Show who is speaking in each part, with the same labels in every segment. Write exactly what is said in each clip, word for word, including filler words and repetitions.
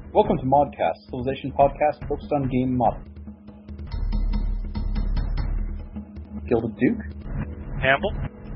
Speaker 1: Welcome to Modcast, Civilization podcast focused on game modding. Gilded Duke.
Speaker 2: Campbell.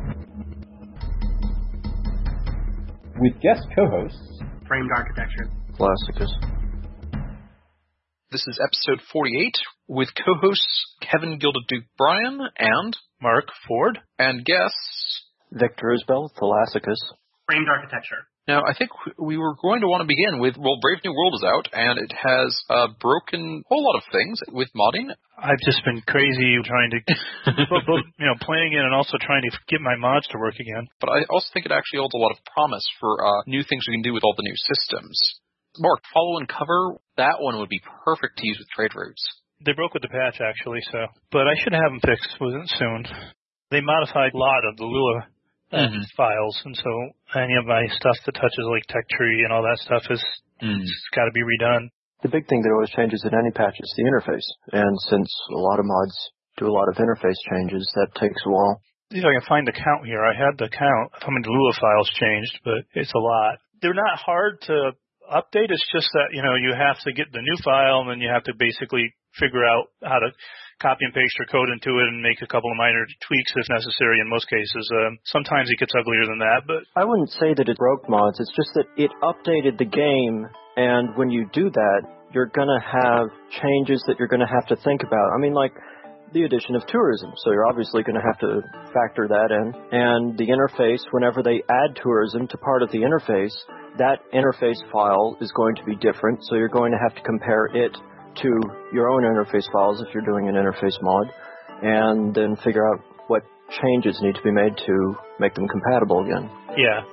Speaker 1: With guest co-hosts
Speaker 3: Framed Architecture.
Speaker 4: Classicus.
Speaker 5: This is episode forty-eight with co-hosts Kevin Gilded Duke Bryan and
Speaker 2: Mark Ford.
Speaker 5: And guests
Speaker 4: Victor Isbell, Thalassicus.
Speaker 3: Framed Architecture.
Speaker 5: Now, I think we were going to want to begin with, well, Brave New World is out, and it has uh, broken a whole lot of things with modding.
Speaker 2: I've just been crazy trying to, both, you know, playing it and also trying to get my mods to work again.
Speaker 5: But I also think it actually holds a lot of promise for uh, new things we can do with all the new systems. Mark, follow and cover, that one would be perfect to use with trade routes.
Speaker 2: They broke with the patch, actually, so. But I should have them fixed soon. They modified a lot of the Lua Mm-hmm. files, and so any of my stuff that touches like tech tree and all that stuff is mm. got to be redone.
Speaker 4: The big thing that always changes in any patch is the interface, and since a lot of mods do a lot of interface changes, that takes a while.
Speaker 2: See if I can find the count here. I had the count how many Lua files changed, but it's a lot. They're not hard to update. It's just that, you know, you have to get the new file, and then you have to basically figure out how to copy and paste your code into it and make a couple of minor tweaks if necessary in most cases. Um, sometimes it gets uglier than that, but
Speaker 4: I wouldn't say that it broke mods. It's just that it updated the game, and when you do that, you're going to have changes that you're going to have to think about. I mean, like the addition of tourism, so you're obviously going to have to factor that in. And the interface, whenever they add tourism to part of the interface, that interface file is going to be different, so you're going to have to compare it to your own interface files if you're doing an interface mod, and then figure out what changes need to be made to make them compatible again.
Speaker 2: Yeah.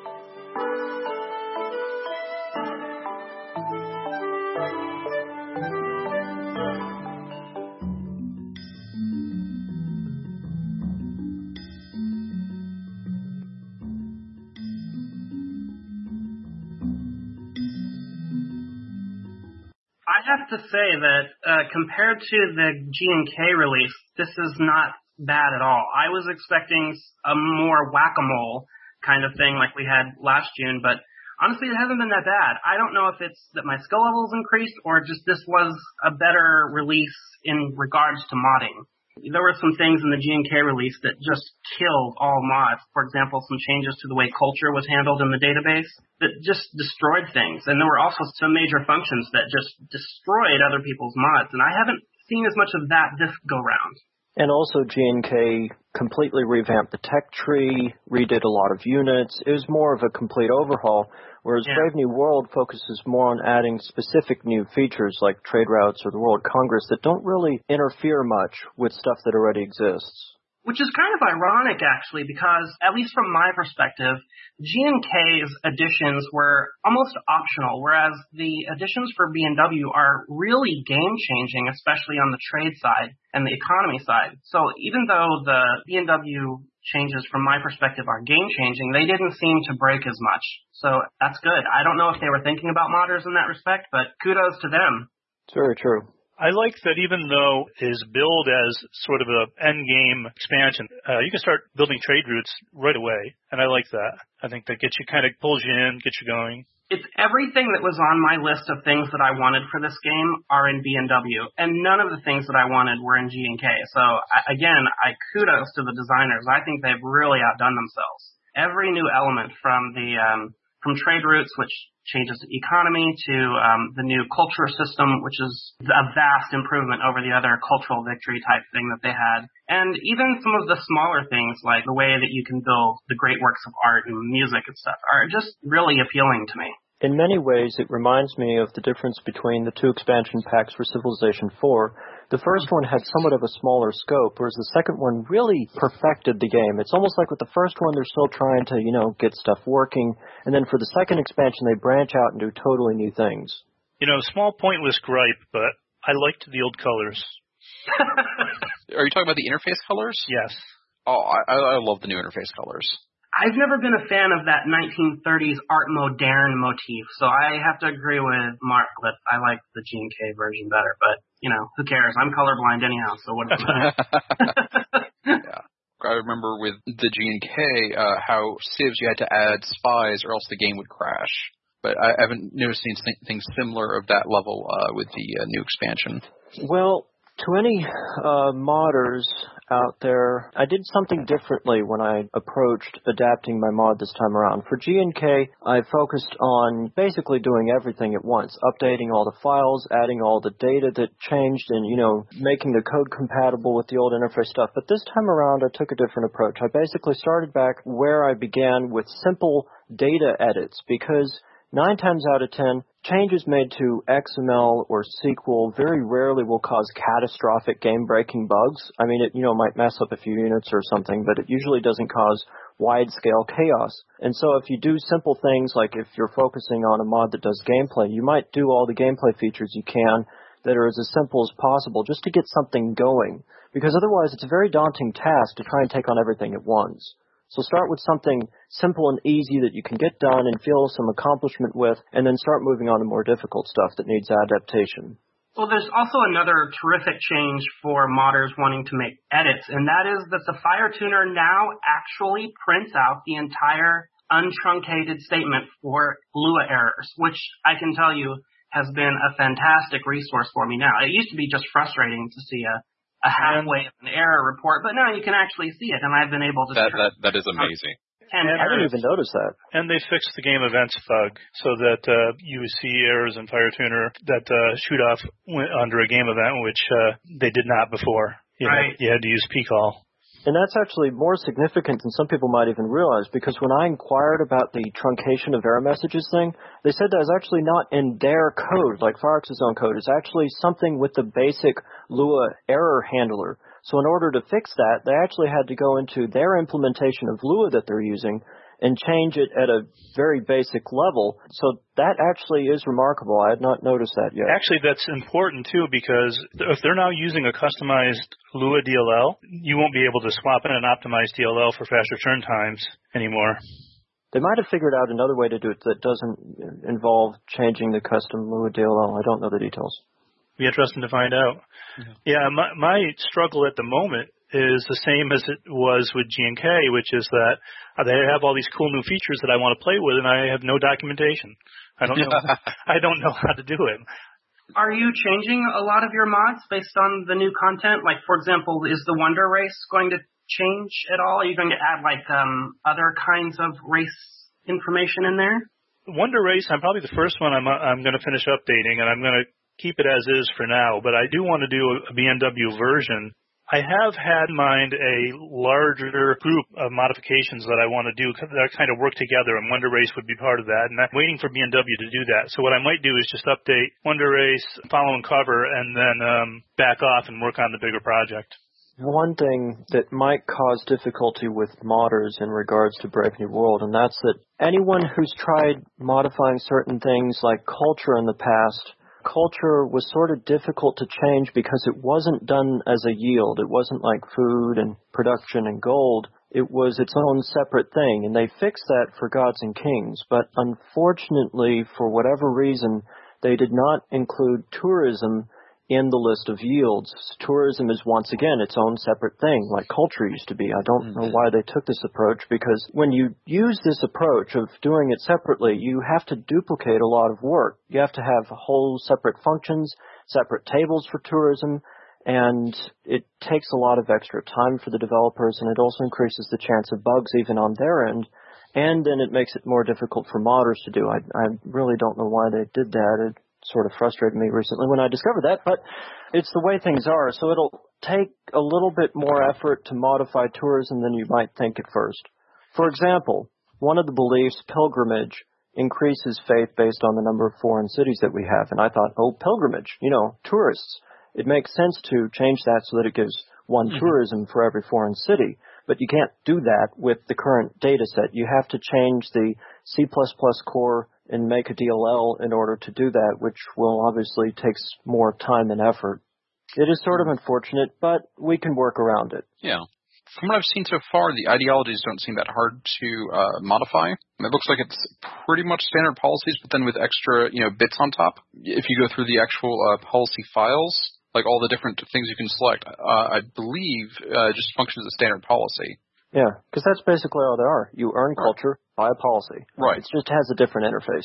Speaker 3: I have to say that uh, compared to the G and K release, this is not bad at all. I was expecting a more whack-a-mole kind of thing like we had last June, but honestly, it hasn't been that bad. I don't know if it's that my skill level's increased or just this was a better release in regards to modding. There were some things in the G and K release that just killed all mods. For example, some changes to the way culture was handled in the database that just destroyed things. And there were also some major functions that just destroyed other people's mods. And I haven't seen as much of that this go-round.
Speaker 4: And also G and K completely revamped the tech tree, redid a lot of units. It was more of a complete overhaul, whereas yeah. Brave New World focuses more on adding specific new features like trade routes or the World Congress that don't really interfere much with stuff that already exists.
Speaker 3: Which is kind of ironic, actually, because, at least from my perspective, G and K's additions were almost optional, whereas the additions for B and W are really game-changing, especially on the trade side and the economy side. So even though the B and W changes, from my perspective, are game-changing, they didn't seem to break as much. So that's good. I don't know if they were thinking about modders in that respect, but kudos to them.
Speaker 4: It's very true.
Speaker 2: I like that even though it is billed as sort of an end-game expansion, uh, you can start building trade routes right away, and I like that. I think that gets you kind of pulls you in, gets you going.
Speaker 3: It's everything that was on my list of things that I wanted for this game are in B and W, and none of the things that I wanted were in G and K. So, I, again, I kudos to the designers. I think they've really outdone themselves. Every new element from the um, from trade routes, which changes the economy, to um, the new culture system, which is a vast improvement over the other cultural victory type thing that they had. And even some of the smaller things, like the way that you can build the great works of art and music and stuff, are just really appealing to me.
Speaker 4: In many ways, it reminds me of the difference between the two expansion packs for Civilization four. The first one had somewhat of a smaller scope, whereas the second one really perfected the game. It's almost like with the first one, they're still trying to, you know, get stuff working. And then for the second expansion, they branch out and do totally new things.
Speaker 2: You know, small pointless gripe, but I liked the old colors.
Speaker 5: Are you talking about the interface colors?
Speaker 2: Yes.
Speaker 5: Oh, I, I love the new interface colors.
Speaker 3: I've never been a fan of that nineteen thirties art moderne motif, so I have to agree with Mark that I like the G and K version better, but, you know, who cares? I'm colorblind anyhow, so what does it matter?
Speaker 5: Yeah. I remember with the G and K, uh, how civs you had to add spies or else the game would crash. but I haven't noticed anything similar of that level uh, with the uh, new expansion.
Speaker 4: Well, to any uh, modders out there, I did something differently when I approached adapting my mod this time around. For G N K, I focused on basically doing everything at once, updating all the files, adding all the data that changed, and, you know, making the code compatible with the old interface stuff. But this time around, I took a different approach. I basically started back where I began with simple data edits, because Nine times out of ten, changes made to X M L or S Q L very rarely will cause catastrophic game-breaking bugs. I mean, it, you know, might mess up a few units or something, but it usually doesn't cause wide-scale chaos. And so if you do simple things, like if you're focusing on a mod that does gameplay, you might do all the gameplay features you can that are as simple as possible just to get something going. Because otherwise, it's a very daunting task to try and take on everything at once. So start with something simple and easy that you can get done and feel some accomplishment with, and then start moving on to more difficult stuff that needs adaptation.
Speaker 3: Well, there's also another terrific change for modders wanting to make edits, and that is that the FireTuner now actually prints out the entire untruncated statement for Lua errors, which I can tell you has been a fantastic resource for me now. It used to be just frustrating to see a a halfway of an error report, but now you can actually see it, and I've been able to...
Speaker 5: That that, that is amazing.
Speaker 3: And
Speaker 4: I didn't even notice that.
Speaker 2: And they fixed the game events bug so that uh, you see errors in FireTuner that uh, shoot off under a game event, which uh, they did not before. You
Speaker 3: right.
Speaker 2: Had, you had to use P call.
Speaker 4: And that's actually more significant than some people might even realize, because when I inquired about the truncation of error messages thing, they said that was actually not in their code, like Firefox's own code. It's actually something with the basic Lua error handler. So in order to fix that, they actually had to go into their implementation of Lua that they're using and change it at a very basic level. So that actually is remarkable. I had not noticed that yet.
Speaker 2: Actually, that's important, too, because if they're now using a customized Lua D L L, you won't be able to swap in an optimized D L L for faster turn times anymore.
Speaker 4: They might have figured out another way to do it that doesn't involve changing the custom Lua D L L. I don't know the details.
Speaker 2: Be interesting to find out. Yeah, yeah my, my struggle at the moment is the same as it was with G N K, which is that they have all these cool new features that I want to play with, and I have no documentation. I don't know. I don't know how to do it.
Speaker 3: Are you changing a lot of your mods based on the new content? Like, for example, is the Wonder Race going to change at all? Are you going to add like um, other kinds of race information in there?
Speaker 2: Wonder Race, I'm probably the first one I'm I'm going to finish updating, and I'm going to keep it as is for now. But I do want to do a B M W version. I have had in mind a larger group of modifications that I want to do that kind of work together, and Wonder Race would be part of that. And I'm waiting for B M W to do that. So what I might do is just update Wonder Race, follow and cover, and then um, back off and work on the bigger project.
Speaker 4: One thing that might cause difficulty with modders in regards to Brave New World, and that's that anyone who's tried modifying certain things like culture in the past, culture was sort of difficult to change because it wasn't done as a yield. It wasn't like food and production and gold. It was its own separate thing, and they fixed that for Gods and Kings. But unfortunately, for whatever reason, they did not include tourism in the list of yields. Tourism is once again its own separate thing, like culture used to be. I don't know why they took this approach, because when you use this approach of doing it separately, you have to duplicate a lot of work. You have to have whole separate functions, separate tables for tourism, and it takes a lot of extra time for the developers, and it also increases the chance of bugs even on their end, and then it makes it more difficult for modders to do. I, I really don't know why they did that. It sort of frustrated me recently when I discovered that, but it's the way things are. So it'll take a little bit more effort to modify tourism than you might think at first. For example, one of the beliefs, pilgrimage, increases faith based on the number of foreign cities that we have. And I thought, oh, pilgrimage, you know, tourists. It makes sense to change that so that it gives one mm-hmm. tourism for every foreign city. But you can't do that with the current data set. You have to change the C plus plus core and make a D L L in order to do that, which will obviously takes more time and effort. It is sort of unfortunate, but we can work around it.
Speaker 5: Yeah. From what I've seen so far, the ideologies don't seem that hard to uh, modify. It looks like it's pretty much standard policies, but then with extra, you know, bits on top. If you go through the actual uh, policy files, like all the different things you can select, uh, I believe uh, just functions as standard policy.
Speaker 4: Yeah, because that's basically all they are. You earn culture by a policy.
Speaker 5: Right.
Speaker 4: It just has a different interface.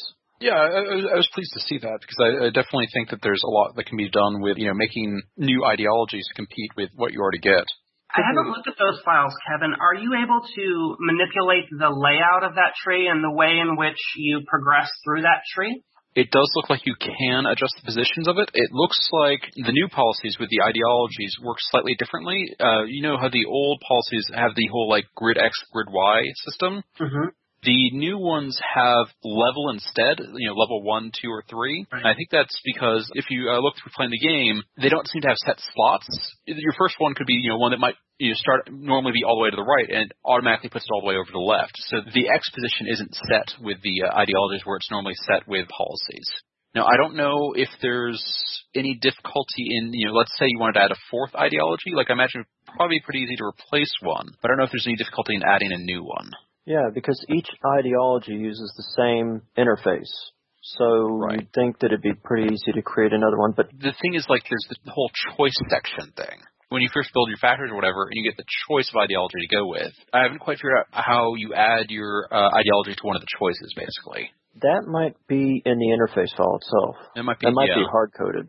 Speaker 5: Yeah, I, I was pleased to see that because I, I definitely think that there's a lot that can be done with, you know, making new ideologies compete with what you already get.
Speaker 3: I haven't looked at those files, Kevin. Are you able to manipulate the layout of that tree and the way in which you progress through that tree?
Speaker 5: It does look like you can adjust the positions of it. It looks like the new policies with the ideologies work slightly differently. Uh, you know how the old policies have the whole, like, grid X, grid Y system?
Speaker 3: Mm-hmm.
Speaker 5: The new ones have level instead, you know, level one, two, or three.
Speaker 3: Right.
Speaker 5: And I think that's because if you uh, look through playing the game, they don't seem to have set slots. Your first one could be, you know, one that might you know, start normally be all the way to the right and automatically puts it all the way over to the left. So the X position isn't set with the uh, ideologies where it's normally set with policies. Now, I don't know if there's any difficulty in, you know, let's say you wanted to add a fourth ideology. Like, I imagine it would probably be pretty easy to replace one, but I don't know if there's any difficulty in adding a new one.
Speaker 4: Yeah, because each ideology uses the same interface. So
Speaker 5: Right.
Speaker 4: you'd think that it'd be pretty easy to create another one. But
Speaker 5: the thing is, like, there's the whole choice section thing. When you first build your factories or whatever, and you get the choice of ideology to go with. I haven't quite figured out how you add your uh, ideology to one of the choices, basically.
Speaker 4: that might be in the interface file itself.
Speaker 5: It might be,
Speaker 4: that might
Speaker 5: yeah.
Speaker 4: be hard-coded.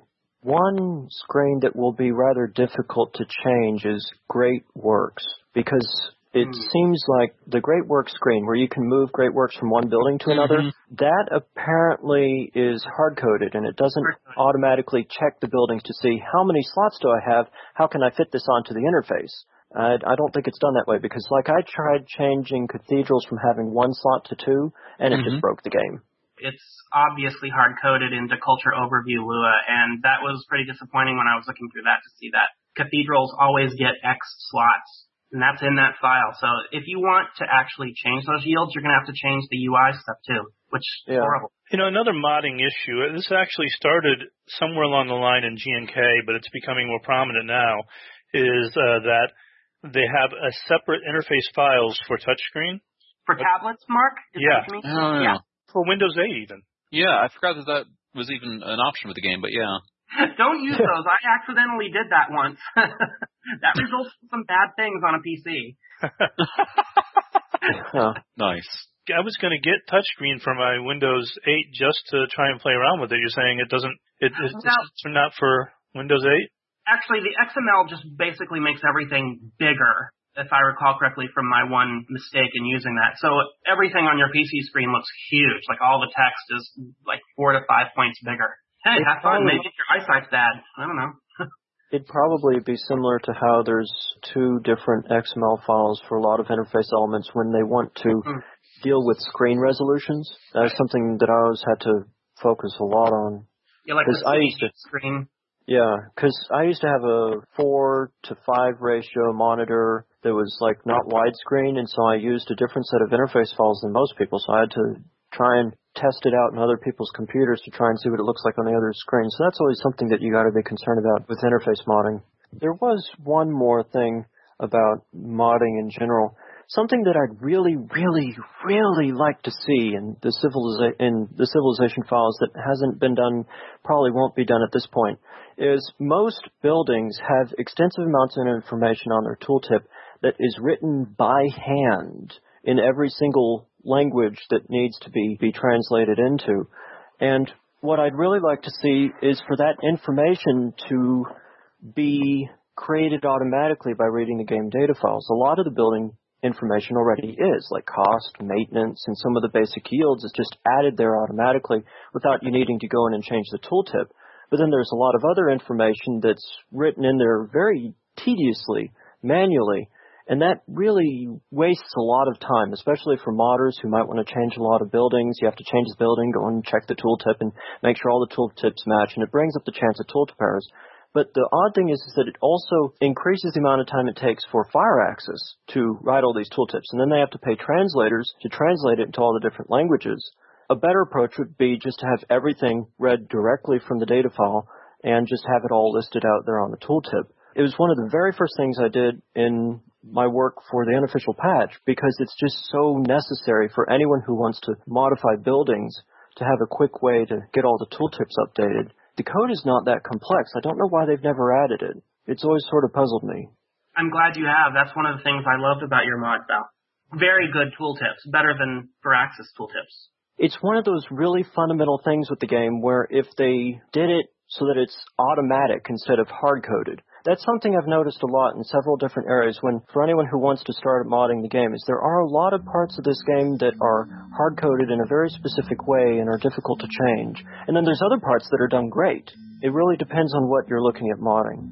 Speaker 4: One screen that will be rather difficult to change is Great Works, because it mm. seems like the Great Works screen, where you can move Great Works from one building to another, mm-hmm. that apparently is hard-coded, and it doesn't automatically check the buildings to see how many slots do I have, how can I fit this onto the interface. I, I don't think it's done that way, because like I tried changing cathedrals from having one slot to two, and it mm-hmm. just broke the game.
Speaker 3: It's obviously hard-coded into Culture Overview Lua, and that was pretty disappointing when I was looking through that to see that cathedrals always get X slots, and that's in that file. So if you want to actually change those yields, you're going to have to change the U I stuff too, which is
Speaker 4: yeah.
Speaker 3: horrible.
Speaker 2: You know, another modding issue, this actually started somewhere along the line in G N K, but it's becoming more prominent now, is uh, that they have a separate interface files for touchscreen.
Speaker 3: For tablets, Mark? Is
Speaker 2: yeah.
Speaker 3: That what you mean?
Speaker 5: Oh, yeah.
Speaker 2: For Windows eight, even.
Speaker 5: Yeah, I forgot that that was even an option with the game, but yeah.
Speaker 3: Don't use those. I accidentally did that once. That results in some bad things on a P C.
Speaker 5: Huh. Nice.
Speaker 2: I was going to get touchscreen for my Windows eight just to try and play around with it. You're saying it doesn't, it, it's now, not for Windows eight?
Speaker 3: Actually, the X M L just basically makes everything bigger, if I recall correctly from my one mistake in using that. So everything on your P C screen looks huge. Like all the text is like four to five points bigger. Hey,
Speaker 4: it
Speaker 3: have fun.
Speaker 4: probably,
Speaker 3: Maybe your eyesight's bad. I don't know.
Speaker 4: It'd probably be similar to how there's two different X M L files for a lot of interface elements when they want to mm. deal with screen resolutions. That's something that I always had to focus a lot on.
Speaker 3: Yeah, like the
Speaker 4: I used to,
Speaker 3: screen.
Speaker 4: Yeah, because I used to have a four to five ratio monitor that was like not widescreen, and so I used a different set of interface files than most people, so I had to try and test it out in other people's computers to try and see what it looks like on the other screen. So that's always something that you got to be concerned about with interface modding. There was one more thing about modding in general. Something that I'd really, really, really like to see in the civiliza- in the civilization files that hasn't been done, probably won't be done at this point, is most buildings have extensive amounts of information on their tooltip that is written by hand in every single language that needs to be, be translated into. And what I'd really like to see is for that information to be created automatically by reading the game data files. A lot of the building information already is, like cost, maintenance, and some of the basic yields is just added there automatically without you needing to go in and change the tooltip. But then there's a lot of other information that's written in there very tediously, manually, and that really wastes a lot of time, especially for modders who might want to change a lot of buildings. You have to change the building, go and check the tooltip, and make sure all the tooltips match, and it brings up the chance of tooltip errors. But the odd thing is, is that it also increases the amount of time it takes for Firaxis to write all these tooltips, and then they have to pay translators to translate it into all the different languages. A better approach would be just to have everything read directly from the data file and just have it all listed out there on the tooltip. It was one of the very first things I did in my work for the unofficial patch, because it's just so necessary for anyone who wants to modify buildings to have a quick way to get all the tooltips updated. The code is not that complex. I don't know why they've never added it. It's always sort of puzzled me.
Speaker 3: I'm glad you have. That's one of the things I loved about your mod, Val. Very good tooltips, better than Firaxis tooltips.
Speaker 4: It's one of those really fundamental things with the game where if they did it so that it's automatic instead of hard-coded, that's something I've noticed a lot in several different areas when, for anyone who wants to start modding the game, is there are a lot of parts of this game that are hard-coded in a very specific way and are difficult to change. And then there's other parts that are done great. It really depends on what you're looking at modding.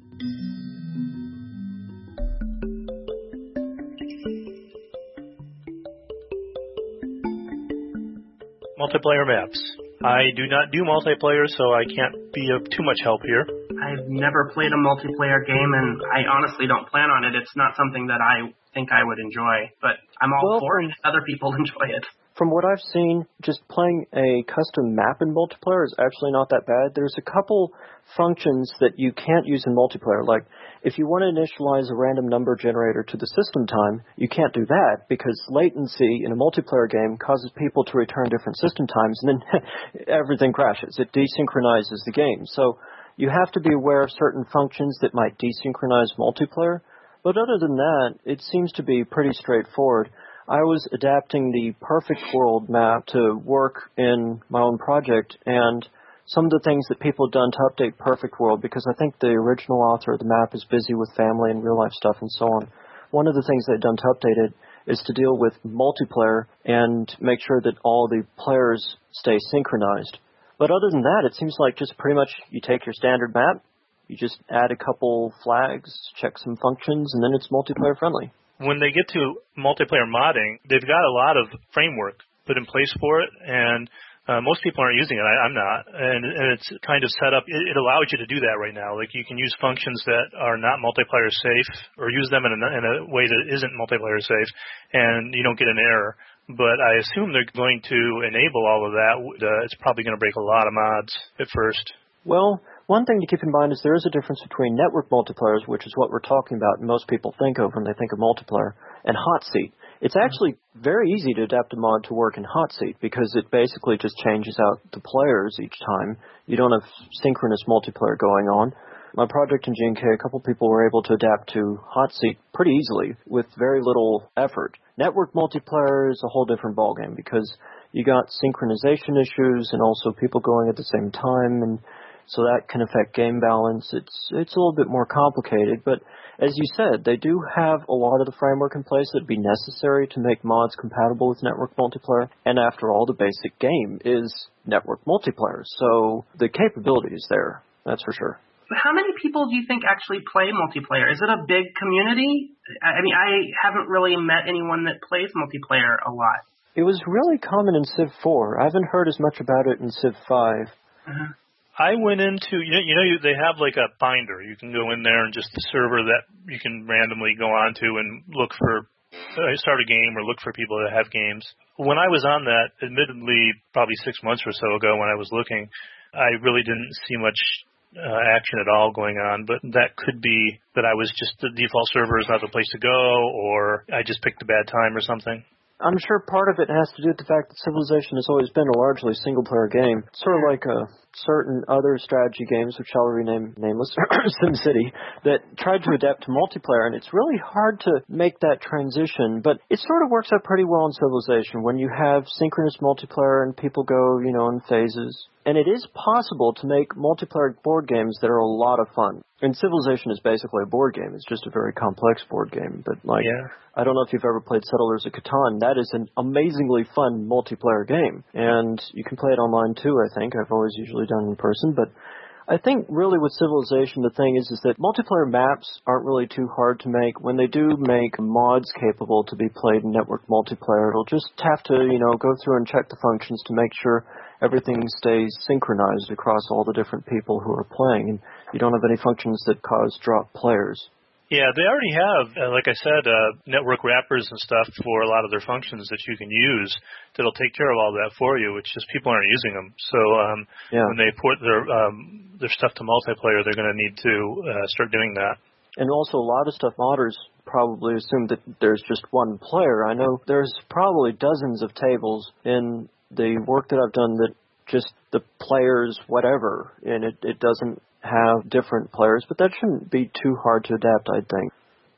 Speaker 2: Multiplayer maps. I do not do multiplayer, so I can't be of too much help here.
Speaker 3: I've never played a multiplayer game, and I honestly don't plan on it. It's not something that I think I would enjoy, but I'm all
Speaker 4: well,
Speaker 3: for
Speaker 4: from,
Speaker 3: it. Other people enjoy it.
Speaker 4: From what I've seen, just playing a custom map in multiplayer is actually not that bad. There's a couple functions that you can't use in multiplayer, like if you want to initialize a random number generator to the system time, you can't do that because latency in a multiplayer game causes people to return different system times, and then everything crashes. It desynchronizes the game. So you have to be aware of certain functions that might desynchronize multiplayer. But other than that, it seems to be pretty straightforward. I was adapting the Perfect World map to work in my own project, and some of the things that people have done to update Perfect World, because I think the original author of the map is busy with family and real-life stuff and so on. One of the things they've done to update it is to deal with multiplayer and make sure that all the players stay synchronized. But other than that, it seems like just pretty much you take your standard map, you just add a couple flags, check some functions, and then it's multiplayer friendly.
Speaker 2: When they get to multiplayer modding, they've got a lot of framework put in place for it, and uh, most people aren't using it. I, I'm not, and, and it's kind of set up. It, it allows you to do that right now. Like you can use functions that are not multiplayer safe, or use them in a, in a way that isn't multiplayer safe, and you don't get an error. But I assume they're going to enable all of that. Uh, it's probably going to break a lot of mods at first.
Speaker 4: Well, one thing to keep in mind is there is a difference between network multiplayers, which is what we're talking about and most people think of when they think of multiplayer, and hot seat. It's actually very easy to adapt a mod to work in hot seat because it basically just changes out the players each time. You don't have synchronous multiplayer going on. My project in G N K, a couple people were able to adapt to hot seat pretty easily with very little effort. Network multiplayer is a whole different ballgame because you got synchronization issues and also people going at the same time, and so that can affect game balance. It's it's a little bit more complicated, but as you said, they do have a lot of the framework in place that would be necessary to make mods compatible with network multiplayer. And after all, the basic game is network multiplayer, so the capability is there, that's for sure.
Speaker 3: How many people do you think actually play multiplayer? Is it a big community? I mean, I haven't really met anyone that plays multiplayer a lot.
Speaker 4: It was really common in Civ four. I haven't heard as much about it in Civ five.
Speaker 3: Uh-huh.
Speaker 2: I went into, you know, you know you, they have like a binder. You can go in there and just the server that you can randomly go on to and look for, uh, start a game or look for people that have games. When I was on that, admittedly, probably six months or so ago when I was looking, I really didn't see much uh, action at all going on, but that could be that I was just, the default server is not the place to go, or I just picked a bad time or something.
Speaker 4: I'm sure part of it has to do with the fact that Civilization has always been a largely single-player game, sort of like a certain other strategy games, which I'll rename nameless, SimCity, that tried to adapt to multiplayer, and it's really hard to make that transition, but it sort of works out pretty well in Civilization when you have synchronous multiplayer and people go, you know, in phases. And it is possible to make multiplayer board games that are a lot of fun. And Civilization is basically a board game. It's just a very complex board game. But, like,
Speaker 2: yeah.
Speaker 4: I don't know if you've ever played Settlers of Catan. That is an amazingly fun multiplayer game. And you can play it online, too, I think. I've always usually done it in person. But I think, really, with Civilization, the thing is, is that multiplayer maps aren't really too hard to make. When they do make mods capable to be played in network multiplayer, it'll just have to, you know, go through and check the functions to make sure everything stays synchronized across all the different people who are playing, and you don't have any functions that cause drop players.
Speaker 2: Yeah, they already have, uh, like I said, uh, network wrappers and stuff for a lot of their functions that you can use that'll take care of all that for you. It's just people aren't using them. So um, yeah. when they port their um, their stuff to multiplayer, they're going to need to uh, start doing that.
Speaker 4: And also a lot of stuff modders probably assume that there's just one player. I know there's probably dozens of tables in the work that I've done that just the players whatever, and it, it doesn't have different players, but that shouldn't be too hard to adapt, I think.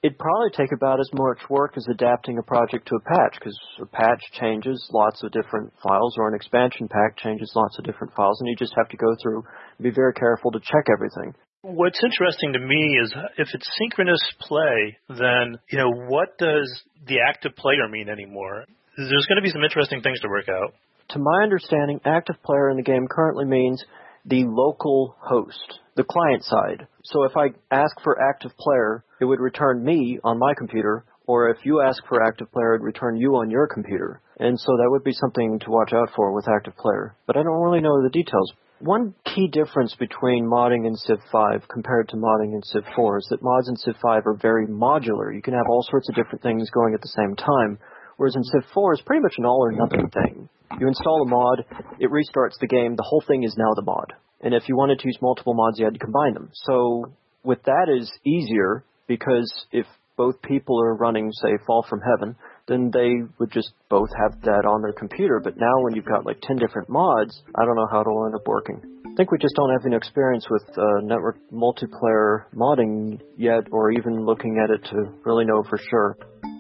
Speaker 4: it'd probably take about as much work as adapting a project to a patch, because a patch changes lots of different files, or an expansion pack changes lots of different files, and you just have to go through and be very careful to check everything.
Speaker 2: What's interesting to me is if it's synchronous play, then, you know, what does the active player mean anymore? There's going to be some interesting things to work out.
Speaker 4: To my understanding, active player in the game currently means the local host, the client side. So if I ask for active player, it would return me on my computer, or if you ask for active player, it would return you on your computer. And so that would be something to watch out for with active player. But I don't really know the details. One key difference between modding in Civ five compared to modding in Civ four is that mods in Civ five are very modular. You can have all sorts of different things going at the same time, whereas in Civ four, it's pretty much an all-or-nothing thing. You install a mod, it restarts the game, the whole thing is now the mod. And if you wanted to use multiple mods, you had to combine them. So with that is easier, because if both people are running, say, Fall from Heaven, then they would just both have that on their computer. But now when you've got like ten different mods, I don't know how it'll end up working. I think we just don't have any experience with uh, network multiplayer modding yet, or even looking at it to really know for sure.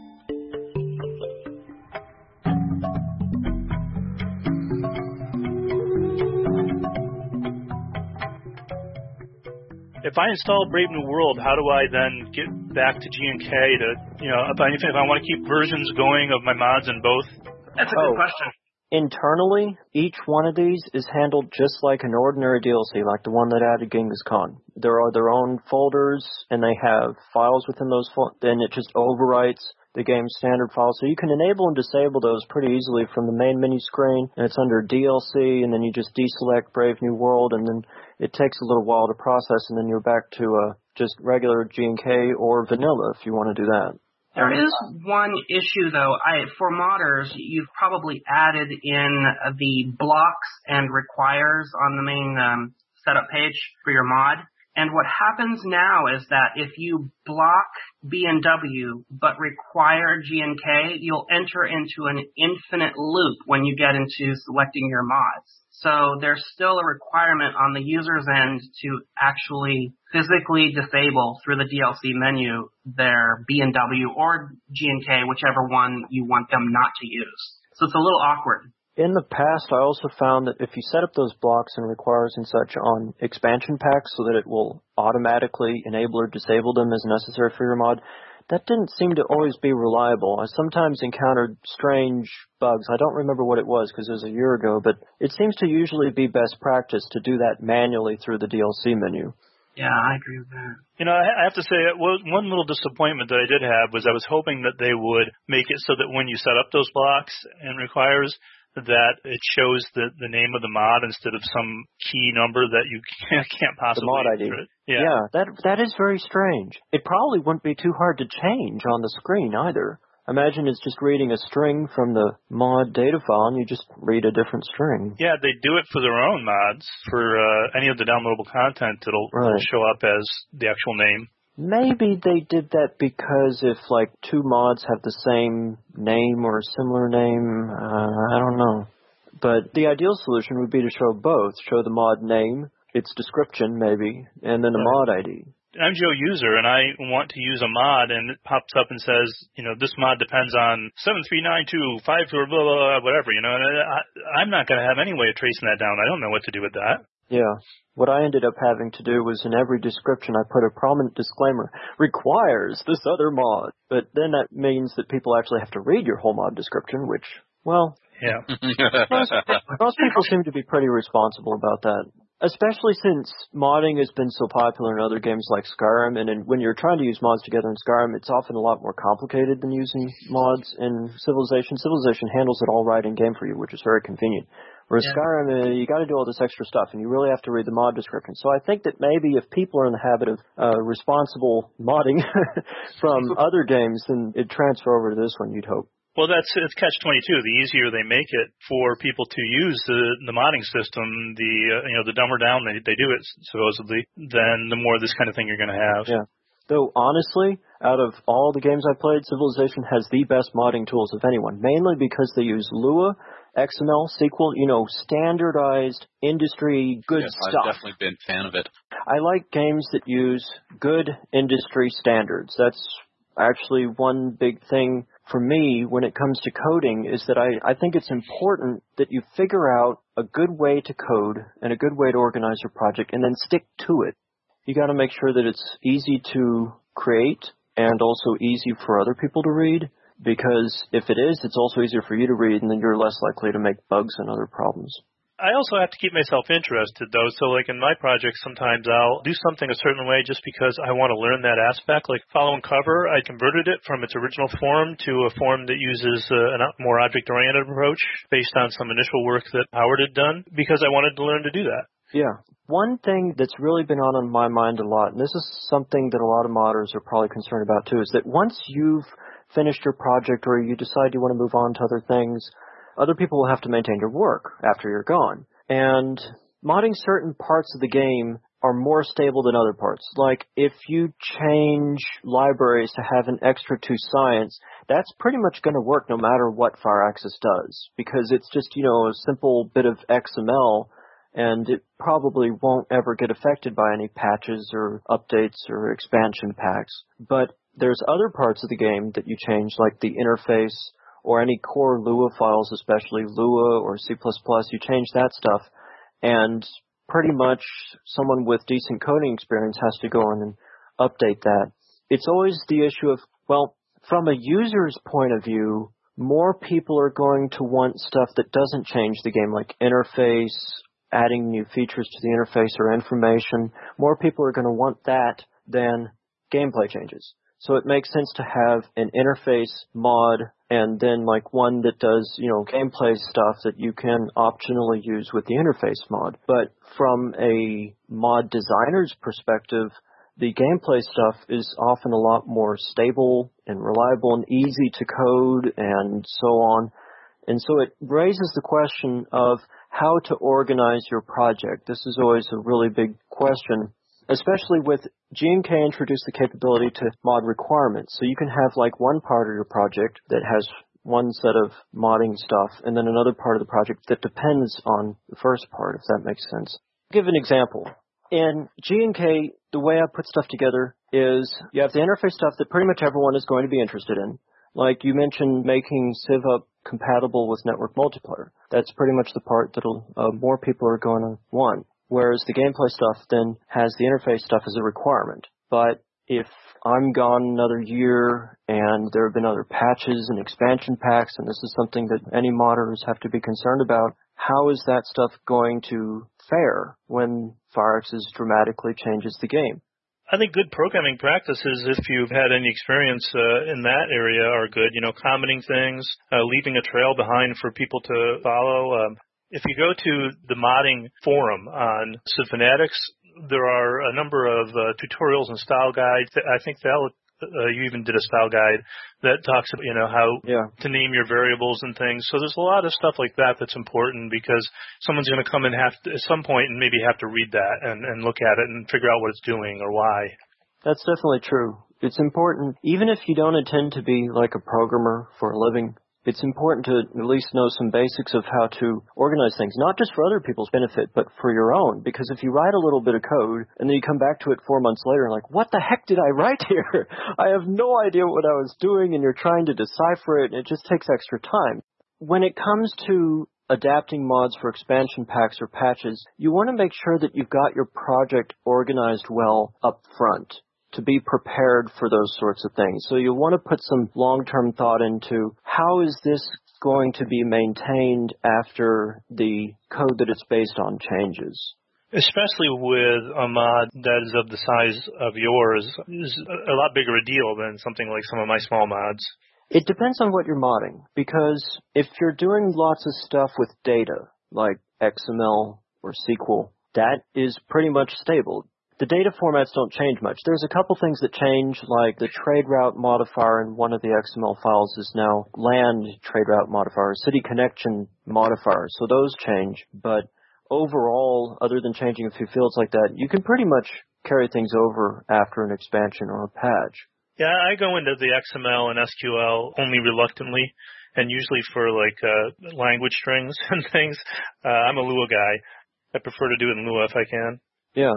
Speaker 2: If I install Brave New World, how do I then get back to G N K to, you know, if I, if I want to keep versions going of my mods in both?
Speaker 3: That's a good
Speaker 4: Oh.
Speaker 3: question.
Speaker 4: Internally, each one of these is handled just like an ordinary D L C, like the one that added Genghis Khan. There are their own folders, and they have files within those folders, and it just overwrites the game's standard files. So you can enable and disable those pretty easily from the main menu screen, and it's under D L C, and then you just deselect Brave New World, and then it takes a little while to process, and then you're back to uh, just regular G N K or vanilla if you want to do that.
Speaker 3: There is one issue, though. I, for modders, you've probably added in the blocks and requires on the main um, setup page for your mod. And what happens now is that if you block B N W but require G N K, you'll enter into an infinite loop when you get into selecting your mods. So there's still a requirement on the user's end to actually physically disable through the D L C menu their B N W or G N K, whichever one you want them not to use. So it's a little awkward.
Speaker 4: In the past, I also found that if you set up those blocks and requires and such on expansion packs so that it will automatically enable or disable them as necessary for your mod, that didn't seem to always be reliable. I sometimes encountered strange bugs. I don't remember what it was because it was a year ago, but it seems to usually be best practice to do that manually through the D L C menu.
Speaker 3: Yeah, I agree with that.
Speaker 2: You know, I have to say, one little disappointment that I did have was I was hoping that they would make it so that when you set up those blocks and requires, that it shows the, the name of the mod instead of some key number that you can't, can't possibly...
Speaker 4: The mod I D.
Speaker 2: Yeah.
Speaker 4: yeah, that that is very strange. It probably wouldn't be too hard to change on the screen either. Imagine it's just reading a string from the mod data file and you just read a different string.
Speaker 2: Yeah, they do it for their own mods. For uh, any of the downloadable content, it'll,
Speaker 4: right.
Speaker 2: it'll show up as the actual name.
Speaker 4: Maybe they did that because if, like, two mods have the same name or a similar name, uh, I don't know. But the ideal solution would be to show both. Show the mod name, its description, maybe, and then a mod I D.
Speaker 2: I'm Joe User, and I want to use a mod, and it pops up and says, you know, this mod depends on seven three nine two five four blah, blah, blah, whatever, you know. And I, I'm not going to have any way of tracing that down. I don't know what to do with that.
Speaker 4: Yeah. What I ended up having to do was in every description I put a prominent disclaimer, requires this other mod. But then that means that people actually have to read your whole mod description, which, well,
Speaker 2: yeah.
Speaker 4: most, most people seem to be pretty responsible about that. Especially since modding has been so popular in other games like Skyrim, and in, when you're trying to use mods together in Skyrim, it's often a lot more complicated than using mods in Civilization. Civilization handles it all right in game for you, which is very convenient. Whereas yeah. Skyrim, uh, you got to do all this extra stuff, and you really have to read the mod description. So I think that maybe if people are in the habit of uh, responsible modding from other games, then it'd transfer over to this one, you'd hope.
Speaker 2: Well, that's it's catch twenty-two. The easier they make it for people to use the, the modding system, the uh, you know the dumber down they they do it supposedly, then the more this kind of thing you're going to have.
Speaker 4: Yeah. Though honestly, out of all the games I played, Civilization has the best modding tools of anyone. Mainly because they use Lua, X M L, S Q L, you know, standardized industry good
Speaker 5: yes,
Speaker 4: stuff.
Speaker 5: I've definitely been a fan of it.
Speaker 4: I like games that use good industry standards. That's Actually, one big thing for me when it comes to coding is that I, I think it's important that you figure out a good way to code and a good way to organize your project and then stick to it. You got to make sure that it's easy to create and also easy for other people to read, because if it is, it's also easier for you to read, and then you're less likely to make bugs and other problems.
Speaker 2: I also have to keep myself interested, though. So, like in my project, sometimes I'll do something a certain way just because I want to learn that aspect. Like Follow and Cover, I converted it from its original form to a form that uses uh, a more object-oriented approach based on some initial work that Howard had done because I wanted to learn to do that.
Speaker 4: Yeah. One thing that's really been on my mind a lot, and this is something that a lot of modders are probably concerned about too, is that once you've finished your project or you decide you want to move on to other things, other people will have to maintain your work after you're gone. And modding certain parts of the game are more stable than other parts. Like if you change libraries to have an extra two science, that's pretty much going to work no matter what Firaxis does, because it's just, you know, a simple bit of X M L, and it probably won't ever get affected by any patches or updates or expansion packs. But there's other parts of the game that you change, like the interface or any core Lua files, especially Lua or C plus plus, you change that stuff, and pretty much someone with decent coding experience has to go in and update that. It's always the issue of, well, from a user's point of view, more people are going to want stuff that doesn't change the game, like interface, adding new features to the interface or information. More people are going to want that than gameplay changes. So it makes sense to have an interface mod and then like one that does, you know, gameplay stuff that you can optionally use with the interface mod. But from a mod designer's perspective, the gameplay stuff is often a lot more stable and reliable and easy to code and so on. And so it raises the question of how to organize your project. This is always a really big question, especially with G N K introduced the capability to mod requirements. So you can have like one part of your project that has one set of modding stuff and then another part of the project that depends on the first part, if that makes sense. I'll give an example. In G N K, the way I put stuff together is you have the interface stuff that pretty much everyone is going to be interested in. Like you mentioned, making CivUp compatible with network multiplayer. That's pretty much the part that uh, more people are going to want. Whereas the gameplay stuff then has the interface stuff as a requirement. But if I'm gone another year and there have been other patches and expansion packs, and this is something that any modders have to be concerned about, how is that stuff going to fare when Firaxis dramatically changes the game?
Speaker 2: I think good programming practices, if you've had any experience uh, in that area, are good. You know, commenting things, uh, leaving a trail behind for people to follow. Um, if you go to the modding forum on Civ Fanatics, there are a number of uh, tutorials and style guides. I think that uh, you even did a style guide that talks about, you know, how
Speaker 4: yeah.
Speaker 2: to name your variables and things. So there's a lot of stuff like that that's important because someone's going to come and have to, at some point and maybe have to read that and, and look at it and figure out what it's doing or why.
Speaker 4: That's definitely true. It's important, even if you don't intend to be like a programmer for a living, it's important to at least know some basics of how to organize things, not just for other people's benefit, but for your own. Because if you write a little bit of code and then you come back to it four months later and like, what the heck did I write here? I have no idea what I was doing, and you're trying to decipher it, and it just takes extra time. When it comes to adapting mods for expansion packs or patches, you want to make sure that you've got your project organized well up front to be prepared for those sorts of things. So you want to put some long-term thought into how is this going to be maintained after the code that it's based on changes.
Speaker 2: Especially with a mod that is of the size of yours, is a lot bigger a deal than something like some of my small mods.
Speaker 4: It depends on what you're modding, because if you're doing lots of stuff with data, like X M L or S Q L, that is pretty much stable. The data formats don't change much. There's a couple things that change, like the trade route modifier in one of the X M L files is now land trade route modifier, city connection modifier. So those change. But overall, other than changing a few fields like that, you can pretty much carry things over after an expansion or a patch.
Speaker 2: Yeah, I go into the X M L and S Q L only reluctantly, and usually for like uh, language strings and things. Uh, I'm a Lua guy. I prefer to do it in Lua if I can.
Speaker 4: Yeah.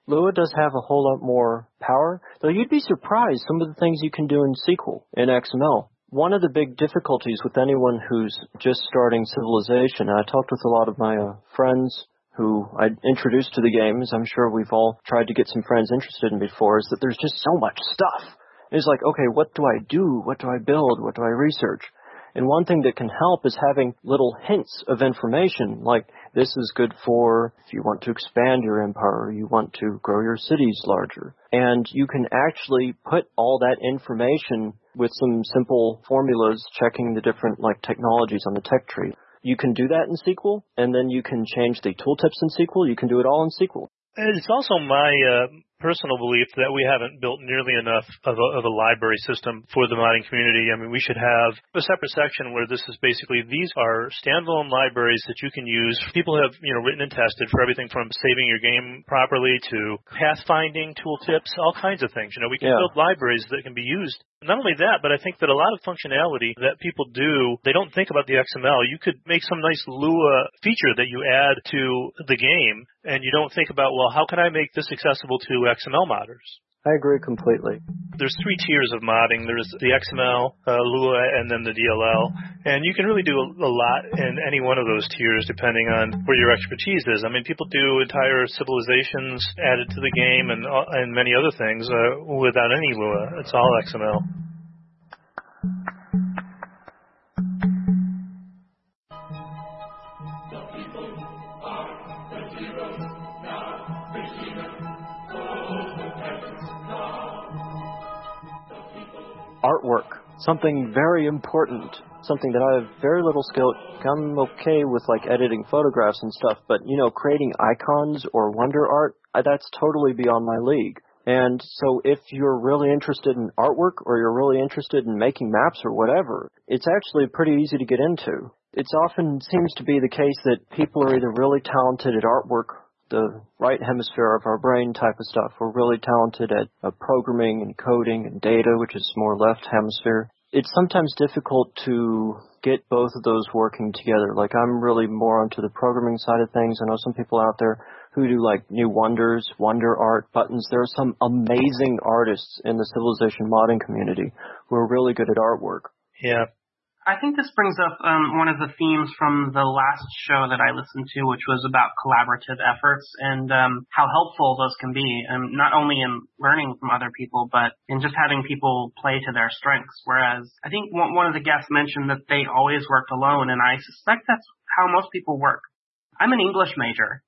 Speaker 4: Lua does have a whole lot more power, though you'd be surprised some of the things you can do in S Q L, in X M L. One of the big difficulties with anyone who's just starting Civilization, and I talked with a lot of my uh, friends who I introduced to the game, as I'm sure we've all tried to get some friends interested in before, is that there's just so much stuff. It's like, okay, what do I do? What do I build? What do I research? And one thing that can help is having little hints of information, like this is good for if you want to expand your empire, or you want to grow your cities larger. And you can actually put all that information with some simple formulas checking the different like technologies on the tech tree. You can do that in S Q L, and then you can change the tooltips in S Q L. You can do it all in S Q L.
Speaker 2: It's also my uh, personal belief that we haven't built nearly enough of a, of a library system for the modding community. I mean, we should have a separate section where this is basically, these are standalone libraries that you can use. People have, you know, written and tested for everything from saving your game properly to pathfinding tooltips, all kinds of things. You know, we can yeah. build libraries that can be used. Not only that, but I think that a lot of functionality that people do, they don't think about the X M L. You could make some nice Lua feature that you add to the game, and you don't think about, well, how can I make this accessible to X M L modders?
Speaker 4: I agree completely.
Speaker 2: There's three tiers of modding. There's the X M L, uh, Lua, and then the D L L. And you can really do a, a lot in any one of those tiers depending on where your expertise is. I mean, people do entire civilizations added to the game and, uh, and many other things uh, without any Lua. It's all X M L.
Speaker 4: Artwork, something very important, something that I have very little skill. I'm okay with like editing photographs and stuff, but you know, creating icons or wonder art, that's totally beyond my league. And so if you're really interested in artwork or you're really interested in making maps or whatever, it's actually pretty easy to get into. It often seems to be the case that people are either really talented at artwork, the right hemisphere of our brain type of stuff. We're really talented at uh, programming and coding and data, which is more left hemisphere. It's sometimes difficult to get both of those working together. Like, I'm really more onto the programming side of things. I know some people out there who do like new wonders, wonder art, buttons. There are some amazing artists in the Civilization modding community who are really good at artwork.
Speaker 2: Yeah.
Speaker 3: I think this brings up um, one of the themes from the last show that I listened to, which was about collaborative efforts and um, how helpful those can be, um, not only in learning from other people, but in just having people play to their strengths. Whereas I think one, one of the guests mentioned that they always worked alone, and I suspect that's how most people work. I'm an English major.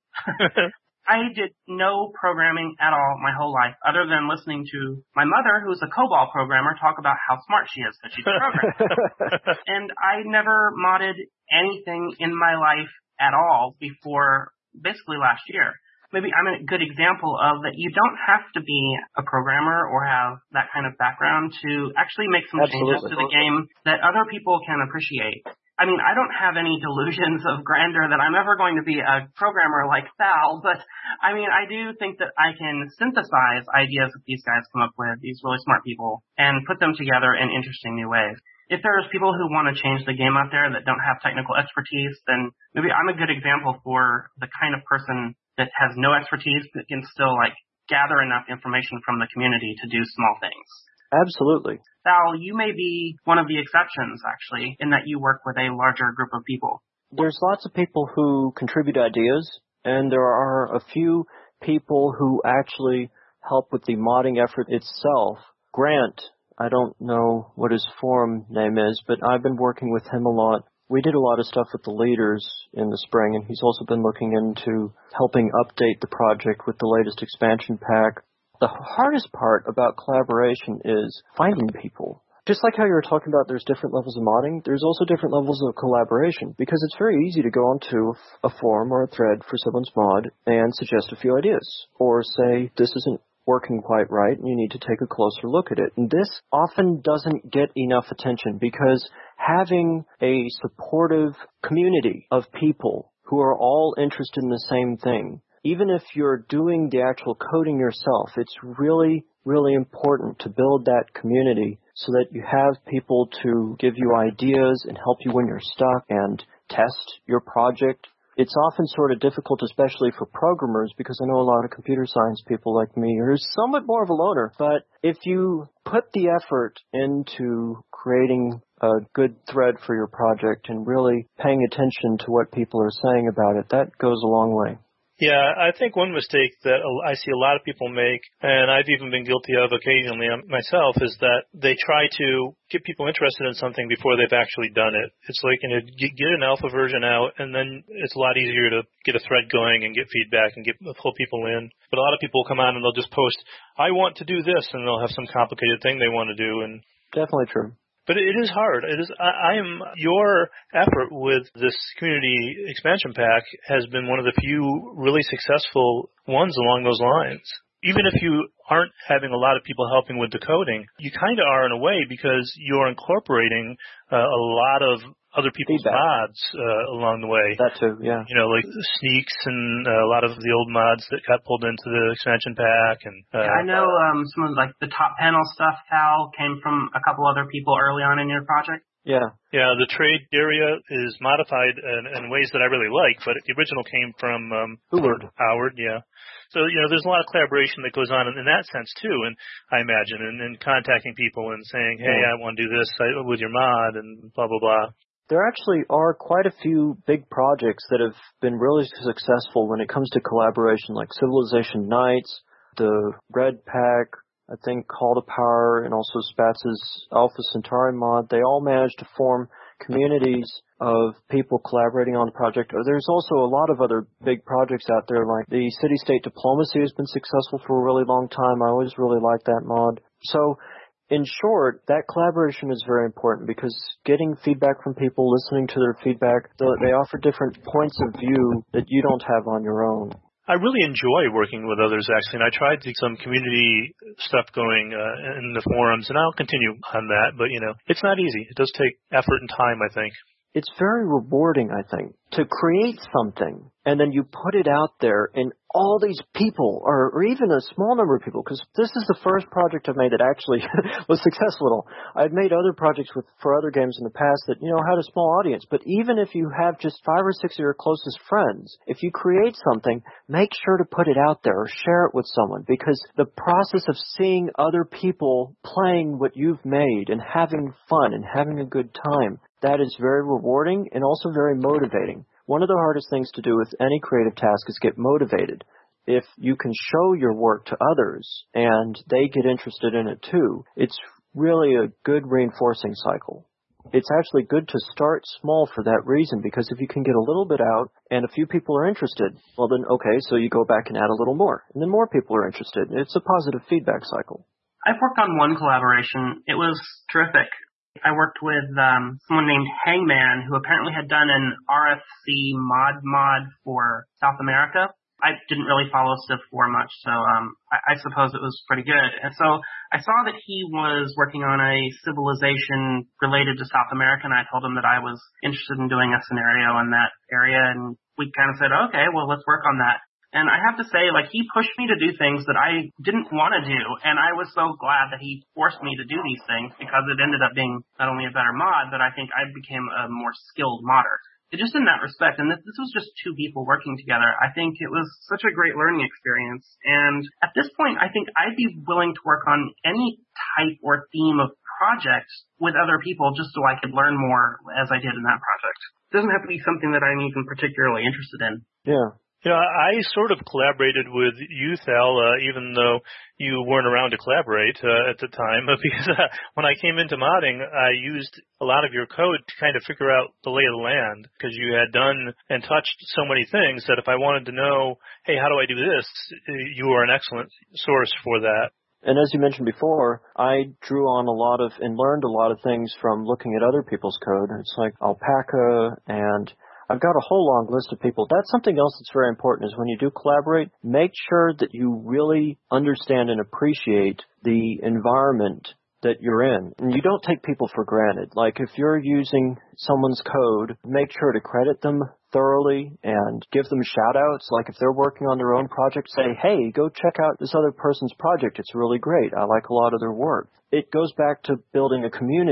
Speaker 3: I did no programming at all my whole life, other than listening to my mother, who's a COBOL programmer, talk about how smart she is because she's a programmer. And I never modded anything in my life at all before basically last year. Maybe I'm a good example of that you don't have to be a programmer or have that kind of background to actually make some
Speaker 4: Absolutely.
Speaker 3: changes to the game that other people can appreciate. I mean, I don't have any delusions of grandeur that I'm ever going to be a programmer like Thal, but I mean, I do think that I can synthesize ideas that these guys come up with, these really smart people, and put them together in interesting new ways. If there's people who want to change the game out there that don't have technical expertise, then maybe I'm a good example for the kind of person that has no expertise but can still like gather enough information from the community to do small things.
Speaker 4: Absolutely.
Speaker 3: Thal, you may be one of the exceptions, actually, in that you work with a larger group of people.
Speaker 4: There's lots of people who contribute ideas, and there are a few people who actually help with the modding effort itself. Grant, I don't know what his forum name is, but I've been working with him a lot. We did a lot of stuff with the leaders in the spring, and he's also been looking into helping update the project with the latest expansion pack. The hardest part about collaboration is finding people. Just like how you were talking about there's different levels of modding, there's also different levels of collaboration, because it's very easy to go onto a forum or a thread for someone's mod and suggest a few ideas, or say this isn't working quite right and you need to take a closer look at it. And this often doesn't get enough attention because having a supportive community of people who are all interested in the same thing, even if you're doing the actual coding yourself, it's really, really important to build that community so that you have people to give you ideas and help you when you're stuck and test your project it's often sort of difficult, especially for programmers, because I know a lot of computer science people like me are somewhat more of a loner. But if you put the effort into creating a good thread for your project and really paying attention to what people are saying about it, that goes a long way.
Speaker 2: Yeah, I think one mistake that I see a lot of people make, and I've even been guilty of occasionally myself, is that they try to get people interested in something before they've actually done it. It's like, you know, get an alpha version out, and then it's a lot easier to get a thread going and get feedback and get pull people in. But a lot of people come on and they'll just post, I want to do this, and they'll have some complicated thing they want to do. And
Speaker 4: definitely true.
Speaker 2: But it is hard. It is. I, I am. Your effort with this community expansion pack has been one of the few really successful ones along those lines. Even if you aren't having a lot of people helping with decoding, you kind of are in a way because you're incorporating uh, a lot of other people's
Speaker 4: feedback.
Speaker 2: mods uh, along the way.
Speaker 4: That too, yeah.
Speaker 2: You know, like Sneaks and uh, a lot of the old mods that got pulled into the expansion pack. And uh,
Speaker 3: yeah, I know um, some of like the top panel stuff, Cal, came from a couple other people early on in your project.
Speaker 4: Yeah.
Speaker 2: Yeah, the trade area is modified in, in ways that I really like, but the original came from um,
Speaker 4: Howard.
Speaker 2: Howard, yeah. So, you know, there's a lot of collaboration that goes on in, in that sense, too, and I imagine, and, and contacting people and saying, hey, yeah. I want to do this with your mod and blah, blah, blah.
Speaker 4: There actually are quite a few big projects that have been really successful when it comes to collaboration, like Civilization Knights, the Red Pack, I think Call to Power, and also Spatz's Alpha Centauri mod. They all managed to form communities of people collaborating on the project. There's also a lot of other big projects out there, like the City-State Diplomacy has been successful for a really long time. I always really liked that mod. So, in short, that collaboration is very important because getting feedback from people, listening to their feedback, they offer different points of view that you don't have on your own.
Speaker 2: I really enjoy working with others, actually, and I tried to get some community stuff going uh, in the forums, and I'll continue on that, but, you know, it's not easy. It does take effort and time, I think.
Speaker 4: It's very rewarding, I think, to create something and then you put it out there and all these people, or, or even a small number of people, because this is the first project I've made that actually was successful at all. I've made other projects with for other games in the past that, you know, had a small audience. But even if you have just five or six of your closest friends, if you create something, make sure to put it out there or share it with someone, because the process of seeing other people playing what you've made and having fun and having a good time, that is very rewarding and also very motivating. One of the hardest things to do with any creative task is get motivated. If you can show your work to others and they get interested in it too, it's really a good reinforcing cycle. It's actually good to start small for that reason, because if you can get a little bit out and a few people are interested, well then, okay, so you go back and add a little more, and then more people are interested. It's a positive feedback cycle.
Speaker 3: I've worked on one collaboration. It was terrific. I worked with um, someone named Hangman, who apparently had done an R F C mod mod for South America. I didn't really follow Civ four much, so um, I, I suppose it was pretty good. And so I saw that he was working on a civilization related to South America, and I told him that I was interested in doing a scenario in that area, and we kind of said, okay, well, let's work on that. And I have to say, like, he pushed me to do things that I didn't want to do, and I was so glad that he forced me to do these things, because it ended up being not only a better mod, but I think I became a more skilled modder. It just in that respect, and this, this was just two people working together, I think it was such a great learning experience. And at this point, I think I'd be willing to work on any type or theme of project with other people just so I could learn more as I did in that project. It doesn't have to be something that I'm even particularly interested in.
Speaker 4: Yeah.
Speaker 2: You know, I sort of collaborated with you, Thal, uh, even though you weren't around to collaborate uh, at the time, because uh, when I came into modding, I used a lot of your code to kind of figure out the lay of the land, because you had done and touched so many things that if I wanted to know, hey, how do I do this, you were an excellent source for that.
Speaker 4: And as you mentioned before, I drew on a lot of and learned a lot of things from looking at other people's code. It's like Alpaca, and I've got a whole long list of people. That's something else that's very important, is when you do collaborate, make sure that you really understand and appreciate the environment that you're in. And you don't take people for granted. Like, if you're using someone's code, make sure to credit them thoroughly and give them shout-outs. Like, if they're working on their own project, say, hey, go check out this other person's project. It's really great. I like a lot of their work. It goes back to building a community.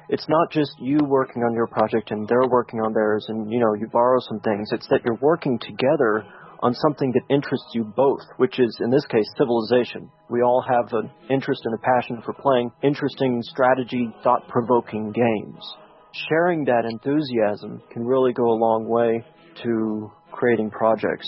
Speaker 4: it's not just you working on your project and they're working on theirs and, you know, you borrow some things. It's that you're working together on something that interests you both, which is, in this case, Civilization. We all have an interest and a passion for playing interesting strategy, thought-provoking games. Sharing that enthusiasm can really go a long way to creating projects.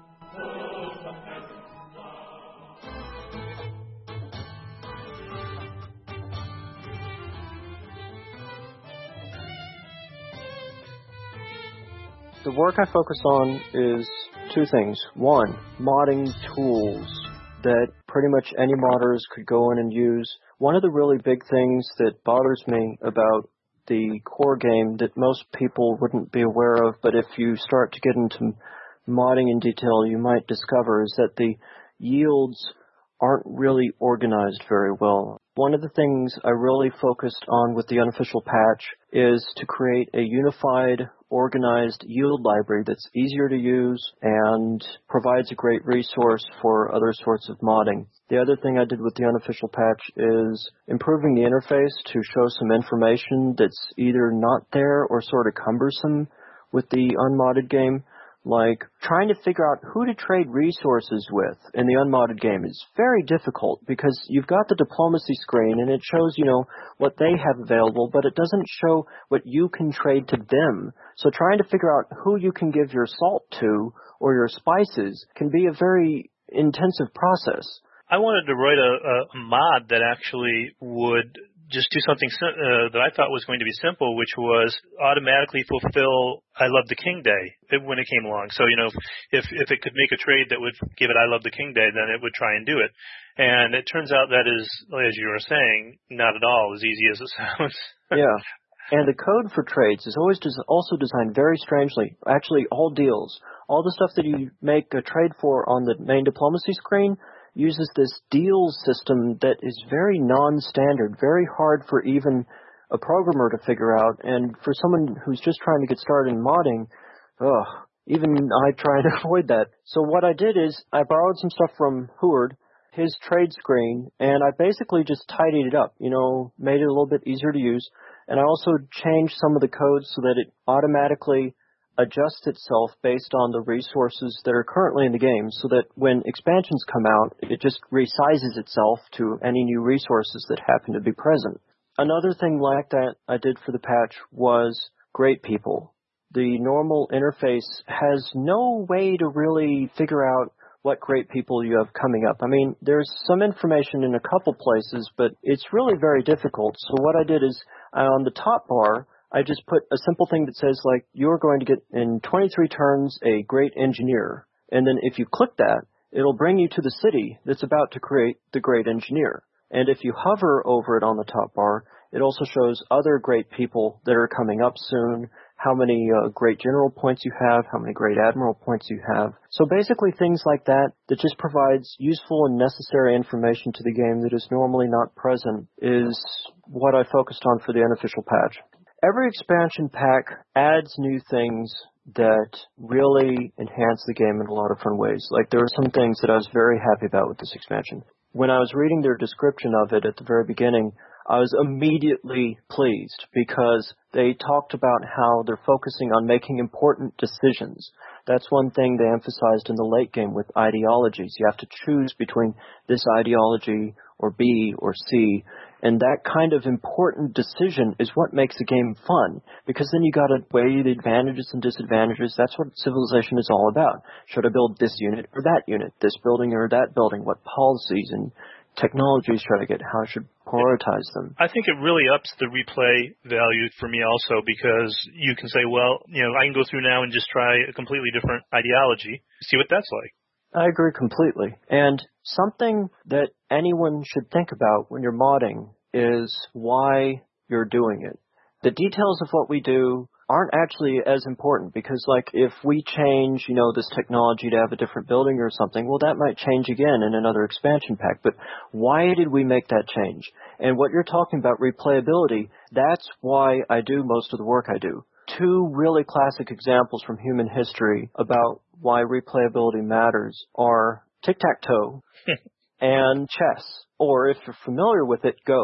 Speaker 4: The work I focus on is two things. One, modding tools that pretty much any modders could go in and use. One of the really big things that bothers me about the core game that most people wouldn't be aware of, but if you start to get into modding in detail, you might discover, is that the yields aren't really organized very well. One of the things I really focused on with the unofficial patch is to create a unified, organized yield library that's easier to use and provides a great resource for other sorts of modding. The other thing I did with the unofficial patch is improving the interface to show some information that's either not there or sort of cumbersome with the unmodded game. Like, trying to figure out who to trade resources with in the unmodded game is very difficult because you've got the diplomacy screen and it shows, you know, what they have available, but it doesn't show what you can trade to them. So trying to figure out who you can give your salt to or your spices can be a very intensive process.
Speaker 2: I wanted to write a, a mod that actually would just do something uh, that I thought was going to be simple, which was automatically fulfill I Love the King Day when it came along. So, you know, if if it could make a trade that would give it I Love the King Day, then it would try and do it. And it turns out that is, as you were saying, not at all as easy as it sounds.
Speaker 4: Yeah. And the code for trades is always des- also designed very strangely. Actually, all deals, all the stuff that you make a trade for on the main diplomacy screen uses this deals system that is very non-standard, very hard for even a programmer to figure out. And for someone who's just trying to get started in modding, ugh, even I try to avoid that. So what I did is I borrowed some stuff from Heward, his trade screen, and I basically just tidied it up, you know, made it a little bit easier to use. And I also changed some of the code so that it automatically adjusts itself based on the resources that are currently in the game, so that when expansions come out, it just resizes itself to any new resources that happen to be present. Another thing like that I did for the patch was Great People. The normal interface has no way to really figure out what great people you have coming up. I mean, there's some information in a couple places, but it's really very difficult. So what I did is, uh, on the top bar, I just put a simple thing that says, like, you're going to get in twenty-three turns a great engineer. And then if you click that, it'll bring you to the city that's about to create the great engineer. And if you hover over it on the top bar, it also shows other great people that are coming up soon, how many uh, great general points you have, how many great admiral points you have. So basically things like that that just provides useful and necessary information to the game that is normally not present is what I focused on for the unofficial patch. Every expansion pack adds new things that really enhance the game in a lot of fun ways. Like, there are some things that I was very happy about with this expansion. When I was reading their description of it at the very beginning, I was immediately pleased because they talked about how they're focusing on making important decisions. That's one thing they emphasized in the late game with ideologies. You have to choose between this ideology or B or C. And that kind of important decision is what makes a game fun, because then you got to weigh the advantages and disadvantages. That's what Civilization is all about. Should I build this unit or that unit, this building or that building? What policies and technologies should I get? How I should prioritize them?
Speaker 2: I think it really ups the replay value for me also, because you can say, well, you know, I can go through now and just try a completely different ideology, see what that's like.
Speaker 4: I agree completely. And something that anyone should think about when you're modding is why you're doing it. The details of what we do aren't actually as important, because, like, if we change, you know, this technology to have a different building or something, well, that might change again in another expansion pack. But why did we make that change? And what you're talking about, replayability, that's why I do most of the work I do. Two really classic examples from human history about why replayability matters are tic-tac-toe and chess, or if you're familiar with it, Go.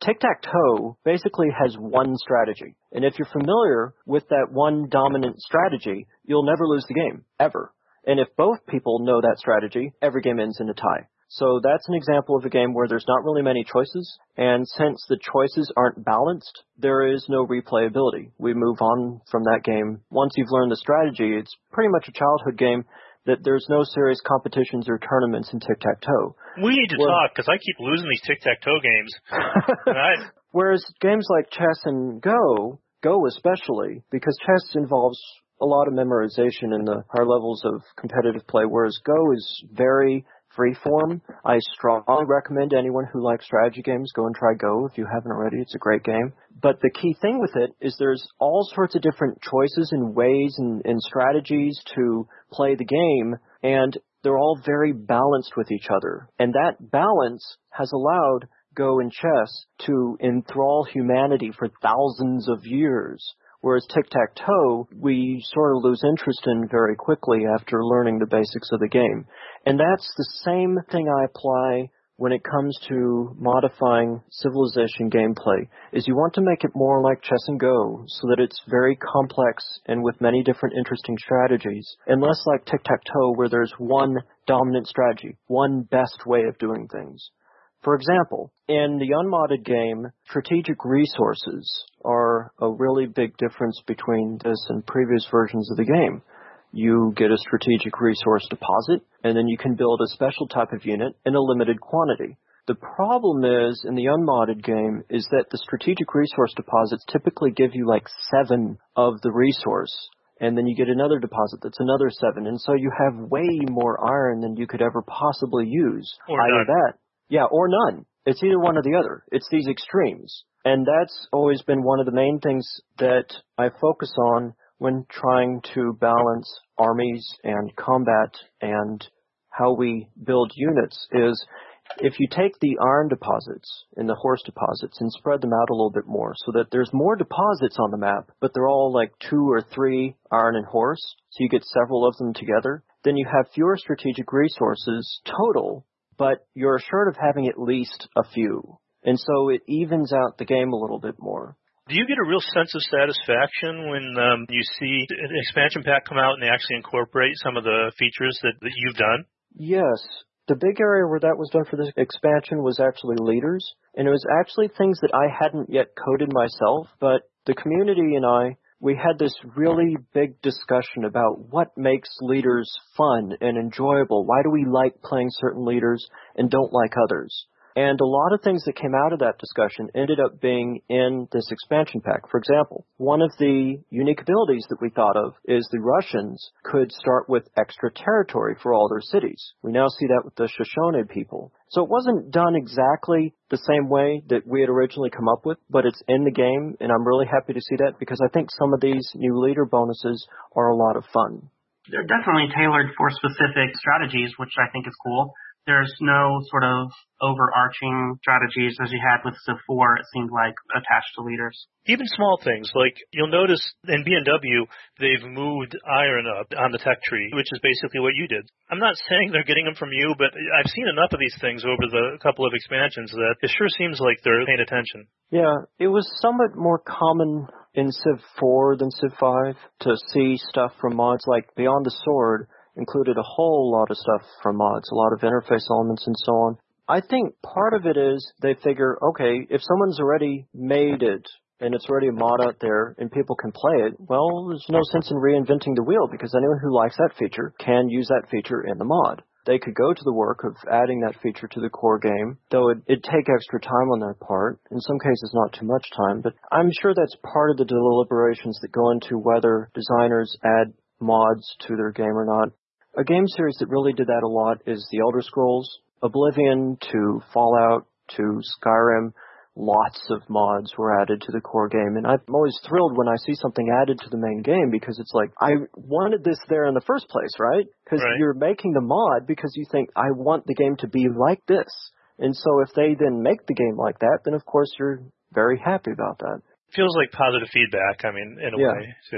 Speaker 4: Tic-tac-toe basically has one strategy. And if you're familiar with that one dominant strategy, you'll never lose the game, ever. And if both people know that strategy, every game ends in a tie. So that's an example of a game where there's not really many choices, and since the choices aren't balanced, there is no replayability. We move on from that game. Once you've learned the strategy, it's pretty much a childhood game that there's no serious competitions or tournaments in tic-tac-toe.
Speaker 2: We need to Where, talk, because I keep losing these tic-tac-toe games. I...
Speaker 4: Whereas games like chess and Go, Go especially, because chess involves a lot of memorization and the higher levels of competitive play, whereas Go is very freeform. I strongly recommend anyone who likes strategy games go and try Go if you haven't already. It's a great game. But the key thing with it is there's all sorts of different choices and ways and, and strategies to play the game, and they're all very balanced with each other. And that balance has allowed Go and chess to enthrall humanity for thousands of years. Whereas tic-tac-toe, we sort of lose interest in very quickly after learning the basics of the game. And that's the same thing I apply when it comes to modifying Civilization gameplay, is you want to make it more like chess and Go so that it's very complex and with many different interesting strategies, and less like tic-tac-toe where there's one dominant strategy, one best way of doing things. For example, in the unmodded game, strategic resources are a really big difference between this and previous versions of the game. You get a strategic resource deposit, and then you can build a special type of unit in a limited quantity. The problem is, in the unmodded game, is that the strategic resource deposits typically give you like seven of the resource, and then you get another deposit that's another seven, and so you have way more iron than you could ever possibly use.
Speaker 2: Or
Speaker 4: Either
Speaker 2: none.
Speaker 4: that. Yeah, or none. It's either one or the other. It's these extremes. And that's always been one of the main things that I focus on when trying to balance armies and combat and how we build units is if you take the iron deposits and the horse deposits and spread them out a little bit more so that there's more deposits on the map, but they're all like two or three iron and horse, so you get several of them together, then you have fewer strategic resources total, but you're assured of having at least a few. And so it evens out the game a little bit more.
Speaker 2: Do you get a real sense of satisfaction when um, you see an expansion pack come out and they actually incorporate some of the features that, that you've done?
Speaker 4: Yes. The big area where that was done for this expansion was actually leaders. And it was actually things that I hadn't yet coded myself, but the community and I, we had this really big discussion about what makes leaders fun and enjoyable. Why do we like playing certain leaders and don't like others? And a lot of things that came out of that discussion ended up being in this expansion pack. For example, one of the unique abilities that we thought of is the Russians could start with extra territory for all their cities. We now see that with the Shoshone people. So it wasn't done exactly the same way that we had originally come up with, but it's in the game, and I'm really happy to see that because I think some of these new leader bonuses are a lot of fun.
Speaker 3: They're definitely tailored for specific strategies, which I think is cool. There's no sort of overarching strategies as you had with Civ four, it seemed like, attached to leaders.
Speaker 2: Even small things, like you'll notice in B and W, they've moved iron up on the tech tree, which is basically what you did. I'm not saying they're getting them from you, but I've seen enough of these things over the couple of expansions that it sure seems like they're paying attention.
Speaker 4: Yeah, it was somewhat more common in Civ four than Civ five to see stuff from mods like Beyond the Sword included a whole lot of stuff from mods, a lot of interface elements and so on. I think part of it is they figure, okay, if someone's already made it and it's already a mod out there and people can play it, well, there's no sense in reinventing the wheel because anyone who likes that feature can use that feature in the mod. They could go to the work of adding that feature to the core game, though it, it'd take extra time on their part. In some cases, not too much time, but I'm sure that's part of the deliberations that go into whether designers add mods to their game or not. A game series that really did that a lot is The Elder Scrolls. Oblivion to Fallout to Skyrim, lots of mods were added to the core game. And I'm always thrilled when I see something added to the main game because it's like, I wanted this there in the first place, right? Because
Speaker 2: right.
Speaker 4: You're making the mod because you think, I want the game to be like this. And so if they then make the game like that, then of course you're very happy about that.
Speaker 2: Feels like positive feedback, I mean, in a
Speaker 4: yeah.
Speaker 2: way, too.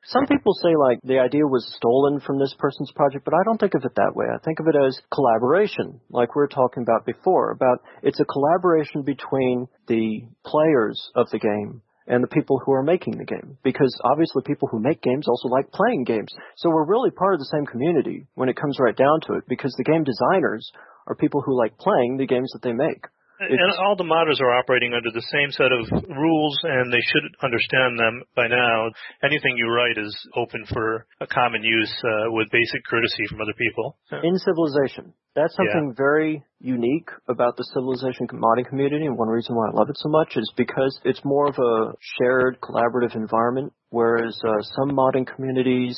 Speaker 4: Some people say, like, the idea was stolen from this person's project, but I don't think of it that way. I think of it as collaboration, like we were talking about before, about it's a collaboration between the players of the game and the people who are making the game. Because obviously people who make games also like playing games. So we're really part of the same community when it comes right down to it, because the game designers are people who like playing the games that they make.
Speaker 2: And all the modders are operating under the same set of rules, and they should understand them by now. Anything you write is open for a common use uh, with basic courtesy from other people.
Speaker 4: In Civilization. That's something
Speaker 2: yeah.
Speaker 4: very unique about the Civilization modding community, and one reason why I love it so much is because it's more of a shared, collaborative environment, whereas uh, some modding communities,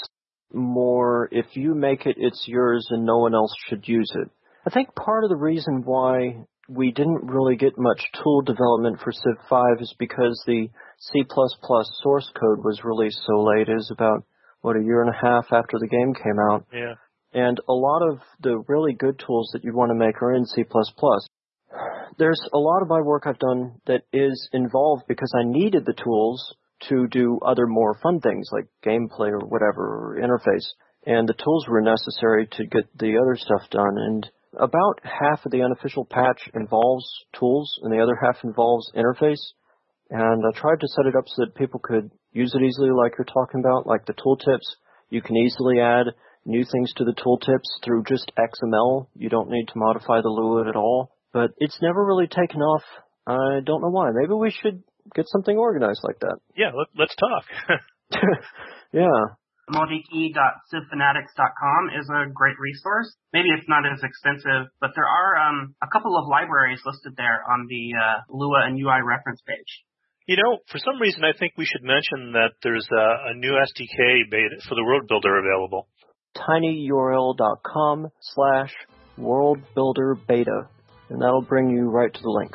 Speaker 4: more, if you make it, it's yours and no one else should use it. I think part of the reason why we didn't really get much tool development for Civ five is because the C plus plus source code was released so late. It was about, what, a year and a half after the game came out.
Speaker 2: Yeah.
Speaker 4: And a lot of the really good tools that you want to make are in C plus plus. There's a lot of my work I've done that is involved because I needed the tools to do other more fun things like gameplay or whatever, or interface. And the tools were necessary to get the other stuff done. And about half of the unofficial patch involves tools, and the other half involves interface. And I tried to set it up so that people could use it easily, like you're talking about, like the tooltips. You can easily add new things to the tooltips through just X M L. You don't need to modify the Lua at all. But it's never really taken off. I don't know why. Maybe we should get something organized like that.
Speaker 2: Yeah, let, let's talk.
Speaker 4: Yeah.
Speaker 3: Modiki dot civ fanatics dot com is a great resource. Maybe it's not as extensive, but there are um, a couple of libraries listed there on the uh, Lua and U I reference page.
Speaker 2: You know, for some reason, I think we should mention that there's a, a new S D K beta for the World Builder available.
Speaker 4: tinyurl dot com slash World Builder Beta, and that'll bring you right to the link.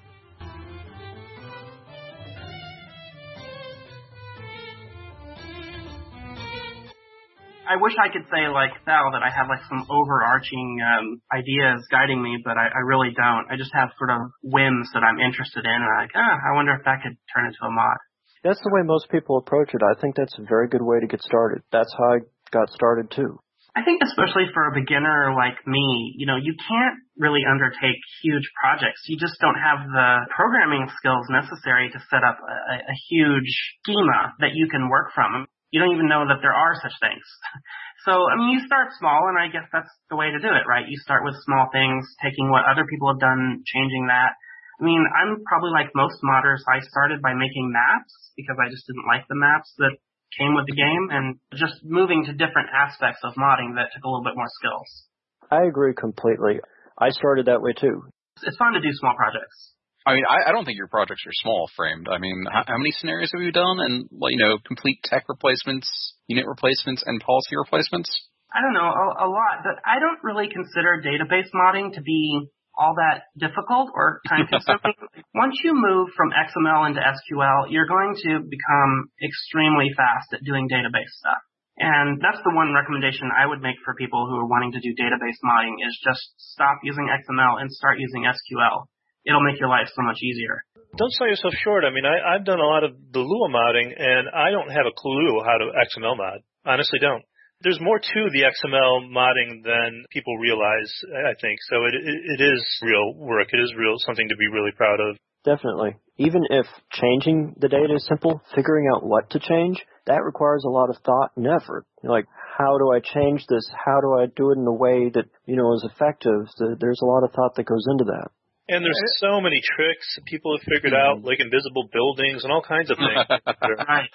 Speaker 3: I wish I could say, like Thal, that I have like some overarching um, ideas guiding me, but I, I really don't. I just have sort of whims that I'm interested in, and I'm like, ah, I wonder if that could turn into a mod.
Speaker 4: That's the way most people approach it. I think that's a very good way to get started. That's how I got started, too.
Speaker 3: I think especially for a beginner like me, you know, you can't really undertake huge projects. You just don't have the programming skills necessary to set up a, a huge schema that you can work from. You don't even know that there are such things. So, I mean, you start small, and I guess that's the way to do it, right? You start with small things, taking what other people have done, changing that. I mean, I'm probably like most modders. I started by making maps because I just didn't like the maps that came with the game, and just moving to different aspects of modding that took a little bit more skills.
Speaker 4: I agree completely. I started that way, too.
Speaker 3: It's fun to do small projects.
Speaker 5: I mean, I, I don't think your projects are small framed. I mean, how, how many scenarios have you done? And, well, you know, complete tech replacements, unit replacements, and policy replacements?
Speaker 3: I don't know, a, a lot. But I don't really consider database modding to be all that difficult or time-consuming. Once you move from X M L into S Q L, you're going to become extremely fast at doing database stuff. And that's the one recommendation I would make for people who are wanting to do database modding is just stop using X M L and start using S Q L. It'll make your life so much easier.
Speaker 2: Don't sell yourself short. I mean, I, I've done a lot of the Lua modding, and I don't have a clue how to X M L mod. Honestly, don't. There's more to the X M L modding than people realize, I think. So it, it, it is real work. It is real something to be really proud of.
Speaker 4: Definitely. Even if changing the data is simple, figuring out what to change, that requires a lot of thought and effort. Like, how do I change this? How do I do it in a way that, you know, is effective? There's a lot of thought that goes into that.
Speaker 2: And there's so many tricks people have figured out, like invisible buildings and all kinds of things.
Speaker 3: Right.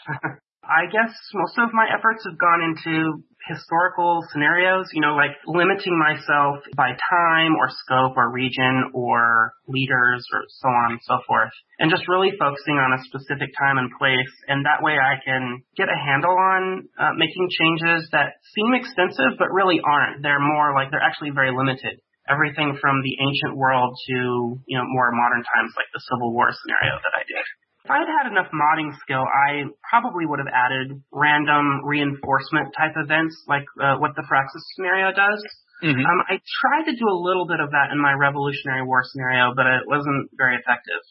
Speaker 3: I guess most of my efforts have gone into historical scenarios, you know, like limiting myself by time or scope or region or leaders or so on and so forth, and just really focusing on a specific time and place. And that way I can get a handle on uh, making changes that seem extensive but really aren't. They're more like they're actually very limited. Everything from the ancient world to, you know, more modern times like the Civil War scenario that I did. If I'd had enough modding skill, I probably would have added random reinforcement type events like uh, what the Firaxis scenario does. Mm-hmm. Um, I tried to do a little bit of that in my Revolutionary War scenario, but it wasn't very effective.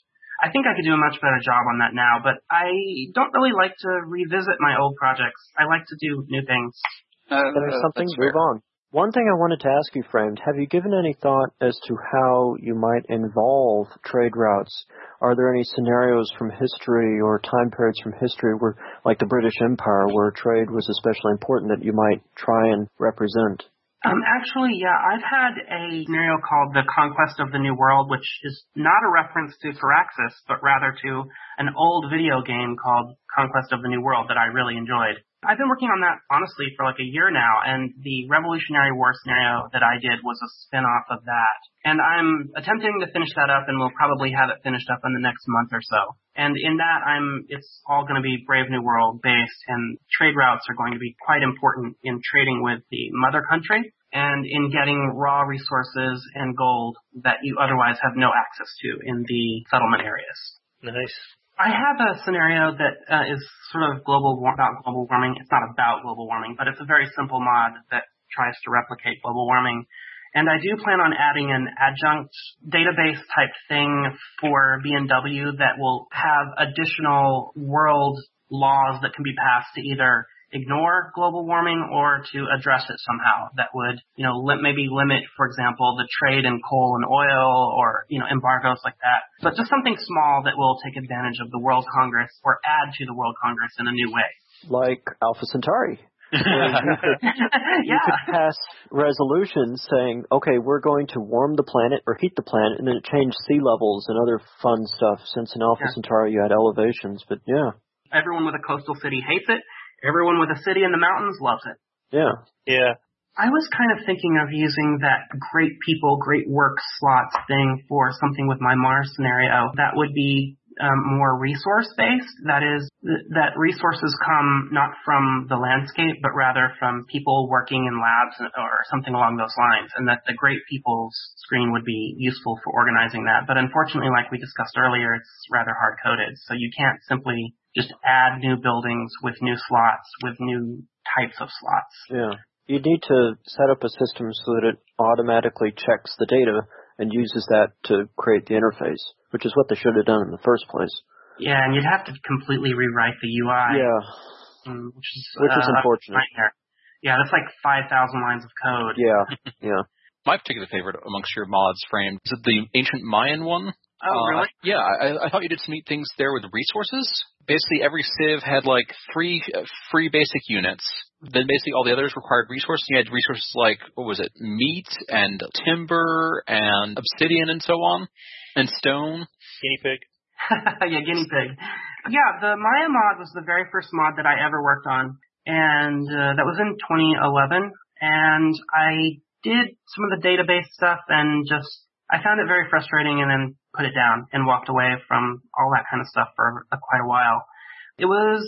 Speaker 3: I think I could do a much better job on that now, but I don't really like to revisit my old projects. I like to do new things.
Speaker 4: Uh, There's something, move on. One thing I wanted to ask you, Framed, have you given any thought as to how you might involve trade routes? Are there any scenarios from history or time periods from history where, like the British Empire, where trade was especially important that you might try and represent?
Speaker 3: Um, actually, yeah, I've had a scenario called The Conquest of the New World, which is not a reference to Firaxis, but rather to an old video game called Conquest of the New World that I really enjoyed. I've been working on that, honestly, for like a year now, and the Revolutionary War scenario that I did was a spin-off of that. And I'm attempting to finish that up, and we'll probably have it finished up in the next month or so. And in that, I'm it's all going to be Brave New World based, and trade routes are going to be quite important in trading with the mother country and in getting raw resources and gold that you otherwise have no access to in the settlement areas.
Speaker 6: Nice.
Speaker 3: I have a scenario that uh, is sort of global war- about global warming. It's not about global warming, but it's a very simple mod that tries to replicate global warming. And I do plan on adding an adjunct database type thing for B N W that will have additional world laws that can be passed to either ignore global warming or to address it somehow that would, you know, li- maybe limit, for example, the trade in coal and oil or, you know, embargoes like that. But just something small that will take advantage of the World Congress or add to the World Congress in a new way.
Speaker 4: Like Alpha Centauri. Where you could,
Speaker 3: yeah.
Speaker 4: you could pass resolutions saying, okay, we're going to warm the planet or heat the planet, and then it changed sea levels and other fun stuff. Since in Alpha yeah. Centauri you had elevations, but yeah.
Speaker 3: Everyone with a coastal city hates it. Everyone with a city in the mountains loves it.
Speaker 4: Yeah.
Speaker 6: Yeah.
Speaker 3: I was kind of thinking of using that great people, great work slots thing for something with my Mars scenario. That would be um, more resource-based. That is, th- that resources come not from the landscape, but rather from people working in labs or something along those lines, and that the great people's screen would be useful for organizing that. But unfortunately, like we discussed earlier, it's rather hard-coded, so you can't simply just add new buildings with new slots, with new types of slots.
Speaker 4: Yeah. You need to set up a system so that it automatically checks the data and uses that to create the interface, which is what they should have done in the first place.
Speaker 3: Yeah, and you'd have to completely rewrite the U I.
Speaker 4: Yeah.
Speaker 3: Um, which is,
Speaker 4: which is
Speaker 3: uh,
Speaker 4: unfortunate.
Speaker 3: Nightmare. Yeah, that's like five thousand lines of code.
Speaker 4: Yeah, yeah.
Speaker 5: My particular favorite amongst your mods, Framed, is it the Ancient Mayan one?
Speaker 3: Oh,
Speaker 5: uh,
Speaker 3: really?
Speaker 5: Yeah, I, I thought you did some neat things there with resources. Basically, every civ had like three uh, free basic units. Then basically all the others required resources. You had resources like, what was it, meat and timber and obsidian and so on, and stone.
Speaker 6: Guinea pig.
Speaker 3: yeah, guinea pig. Yeah, the Maya mod was the very first mod that I ever worked on, and uh, that was in twenty eleven. And I did some of the database stuff and just, I found it very frustrating and then put it down and walked away from all that kind of stuff for a, quite a while. It was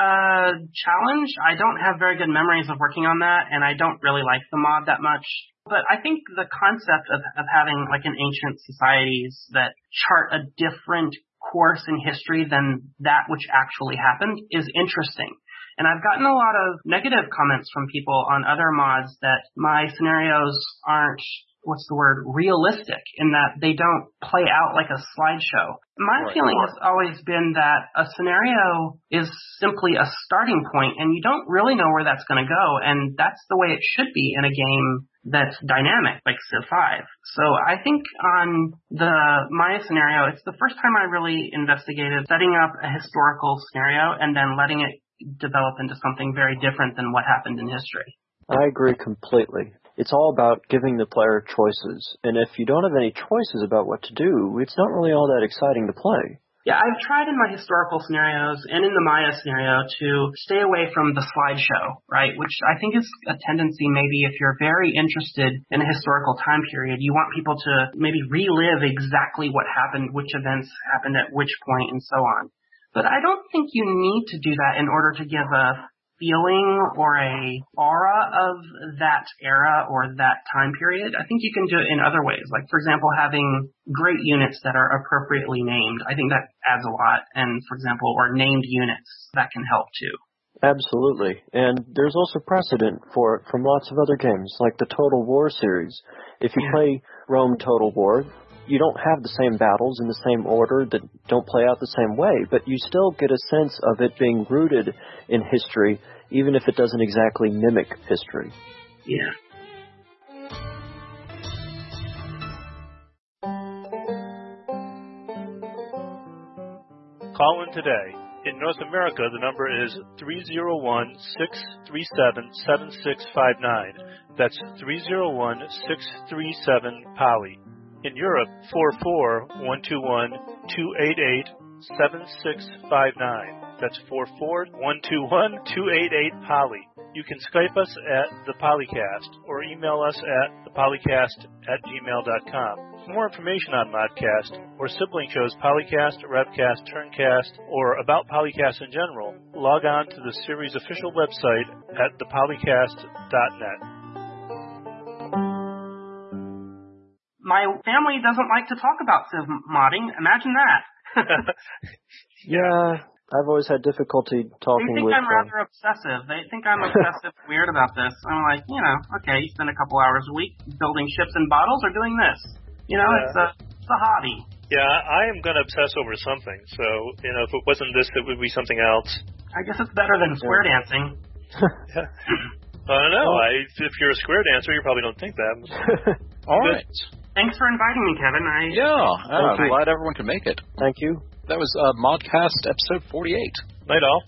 Speaker 3: a challenge. I don't have very good memories of working on that, and I don't really like the mod that much. But I think the concept of, of having like an ancient societies that chart a different course in history than that which actually happened is interesting. And I've gotten a lot of negative comments from people on other mods that my scenarios aren't, what's the word, realistic, in that they don't play out like a slideshow. My
Speaker 5: right.
Speaker 3: feeling has always been that a scenario is simply a starting point, and you don't really know where that's going to go, and that's the way it should be in a game that's dynamic, like Civ five. So I think on the Maya scenario, it's the first time I really investigated setting up a historical scenario and then letting it develop into something very different than what happened in history.
Speaker 4: I agree completely. It's all about giving the player choices, and if you don't have any choices about what to do, it's not really all that exciting to play.
Speaker 3: Yeah, I've tried in my historical scenarios and in the Maya scenario to stay away from the slideshow, right, which I think is a tendency maybe if you're very interested in a historical time period, you want people to maybe relive exactly what happened, which events happened at which point, and so on. But I don't think you need to do that in order to give a feeling or a aura of that era or that time period. I think you can do it in other ways. Like, for example, having great units that are appropriately named. I think that adds a lot. And, for example, or named units, that can help too.
Speaker 4: Absolutely. And there's also precedent for it from lots of other games, like the Total War series. If you
Speaker 3: yeah.
Speaker 4: play Rome Total War, you don't have the same battles in the same order that don't play out the same way, but you still get a sense of it being rooted in history, even if it doesn't exactly mimic history.
Speaker 3: Yeah.
Speaker 2: Call in today. In North America, the number is three oh one, six three seven, seven six five nine. That's three oh one, six three seven, P O L Y. In Europe, four four, one two one, two eight eight, seven six five nine. That's four four, one two one, two eight eight, P O L Y. You can Skype us at the Polycast or email us at the polycast at gmail dot com. For more information on Modcast or sibling shows Polycast, Revcast, Turncast, or about Polycast in general, log on to the series' official website at the polycast dot net.
Speaker 3: My family doesn't like to talk about civ modding. Imagine that.
Speaker 4: Yeah, I've always had difficulty talking
Speaker 3: They think
Speaker 4: with...
Speaker 3: I'm rather obsessive. They think I'm obsessive weird about this. I'm like, you know, okay, you spend a couple hours a week building ships and bottles or doing this. You know,
Speaker 2: Yeah.
Speaker 3: it's a it's a hobby.
Speaker 2: Yeah, I am going to obsess over something. So, you know, if it wasn't this, it would be something else.
Speaker 3: I guess it's better than square dancing.
Speaker 2: Yeah. I don't know. I, if you're a square dancer, you probably don't think that.
Speaker 5: All right.
Speaker 3: Thanks for inviting me, Kevin. I
Speaker 5: Yeah, I'm
Speaker 4: you.
Speaker 5: glad everyone could make it.
Speaker 4: Thank you.
Speaker 5: That was uh, Modcast episode forty-eight.
Speaker 2: Night all.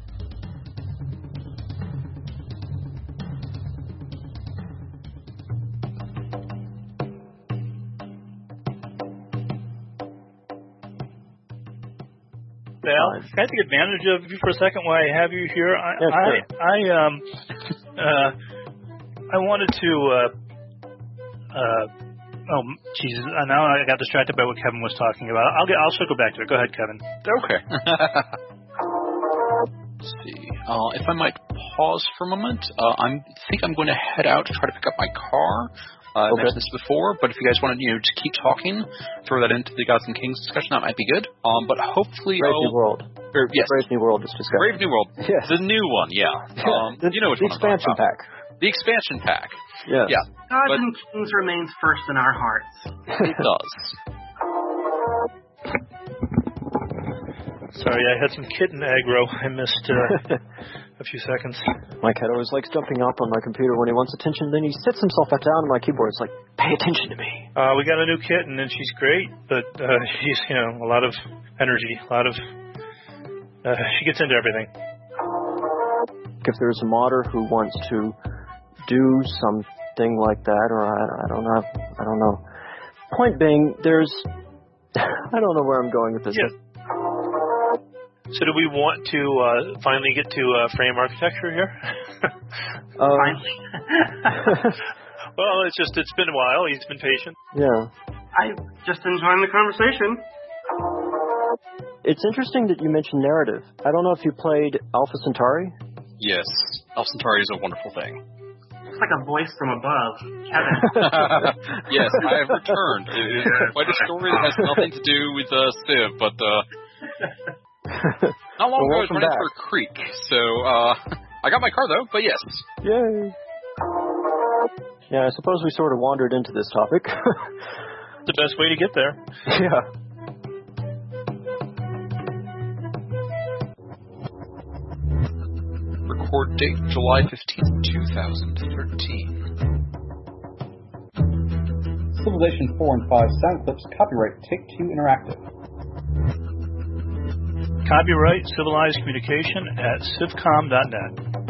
Speaker 2: Val, can I take advantage of you for a second while I have you here? I,
Speaker 4: Yeah, sure.
Speaker 2: I, I, um, uh, I wanted to, uh, uh, oh, Jesus, now I got distracted by what Kevin was talking about. I'll get, I'll circle back to it. Go ahead, Kevin.
Speaker 5: Okay. Let's see. Uh, if I might pause for a moment, uh, I think I'm going to head out to try to pick up my car. Uh, I
Speaker 4: Okay.
Speaker 5: mentioned this before, but if you guys want to, you know, just keep talking, throw that into the Gods and Kings discussion, that might be good. Um, but hopefully,
Speaker 4: Brave
Speaker 5: I'll,
Speaker 4: New World.
Speaker 5: or, yes,
Speaker 4: Brave New World is discussed.
Speaker 5: Brave New World,
Speaker 4: Yes.
Speaker 5: the new one, yeah. Um,
Speaker 4: the,
Speaker 5: you know which
Speaker 4: the
Speaker 5: one I'm talking
Speaker 4: expansion
Speaker 5: about.
Speaker 4: pack.
Speaker 5: The expansion pack.
Speaker 4: Yes.
Speaker 5: Yeah,
Speaker 3: Gods
Speaker 5: but-
Speaker 3: and Kings remains first in our hearts.
Speaker 5: it does.
Speaker 2: Sorry, I had some kitten aggro. I missed uh, a few seconds.
Speaker 4: My cat always likes jumping up on my computer when he wants attention, then he sits himself back down on my keyboard. It's like, pay attention to me.
Speaker 2: Uh, we got a new kitten, and she's great, but uh, she's, you know, a lot of energy, a lot of, uh, she gets into everything.
Speaker 4: If there's a modder who wants to do something like that, or I, I don't know, I don't know. Point being, there's, I don't know where I'm going with this.
Speaker 2: Yeah. So do we want to uh, finally get to uh, frame architecture here?
Speaker 4: Um,
Speaker 3: Finally.
Speaker 2: Well, it's just, it's been a while. He's been patient.
Speaker 4: yeah.
Speaker 3: I just enjoying the conversation.
Speaker 4: It's interesting that you mentioned narrative. I don't know if you played Alpha Centauri.
Speaker 5: Yes, Alpha Centauri is a wonderful thing.
Speaker 3: It's like a voice from above. Kevin.
Speaker 5: Yes, I have returned. It is quite a story that has nothing to do with uh, Civ, but uh, not long
Speaker 4: Well,
Speaker 5: ago I was
Speaker 4: welcome
Speaker 5: running
Speaker 4: back.
Speaker 5: through a creek, so uh, I got my car though. But yes,
Speaker 4: Yay. Yeah, I suppose we sort of wandered into this topic.
Speaker 2: The best way to get there.
Speaker 4: Yeah.
Speaker 5: record date July fifteenth, two thousand thirteen.
Speaker 1: Civilization four and five sound clips, copyright Take-Two Interactive.
Speaker 2: Copyright Civilized Communication at civcom dot net.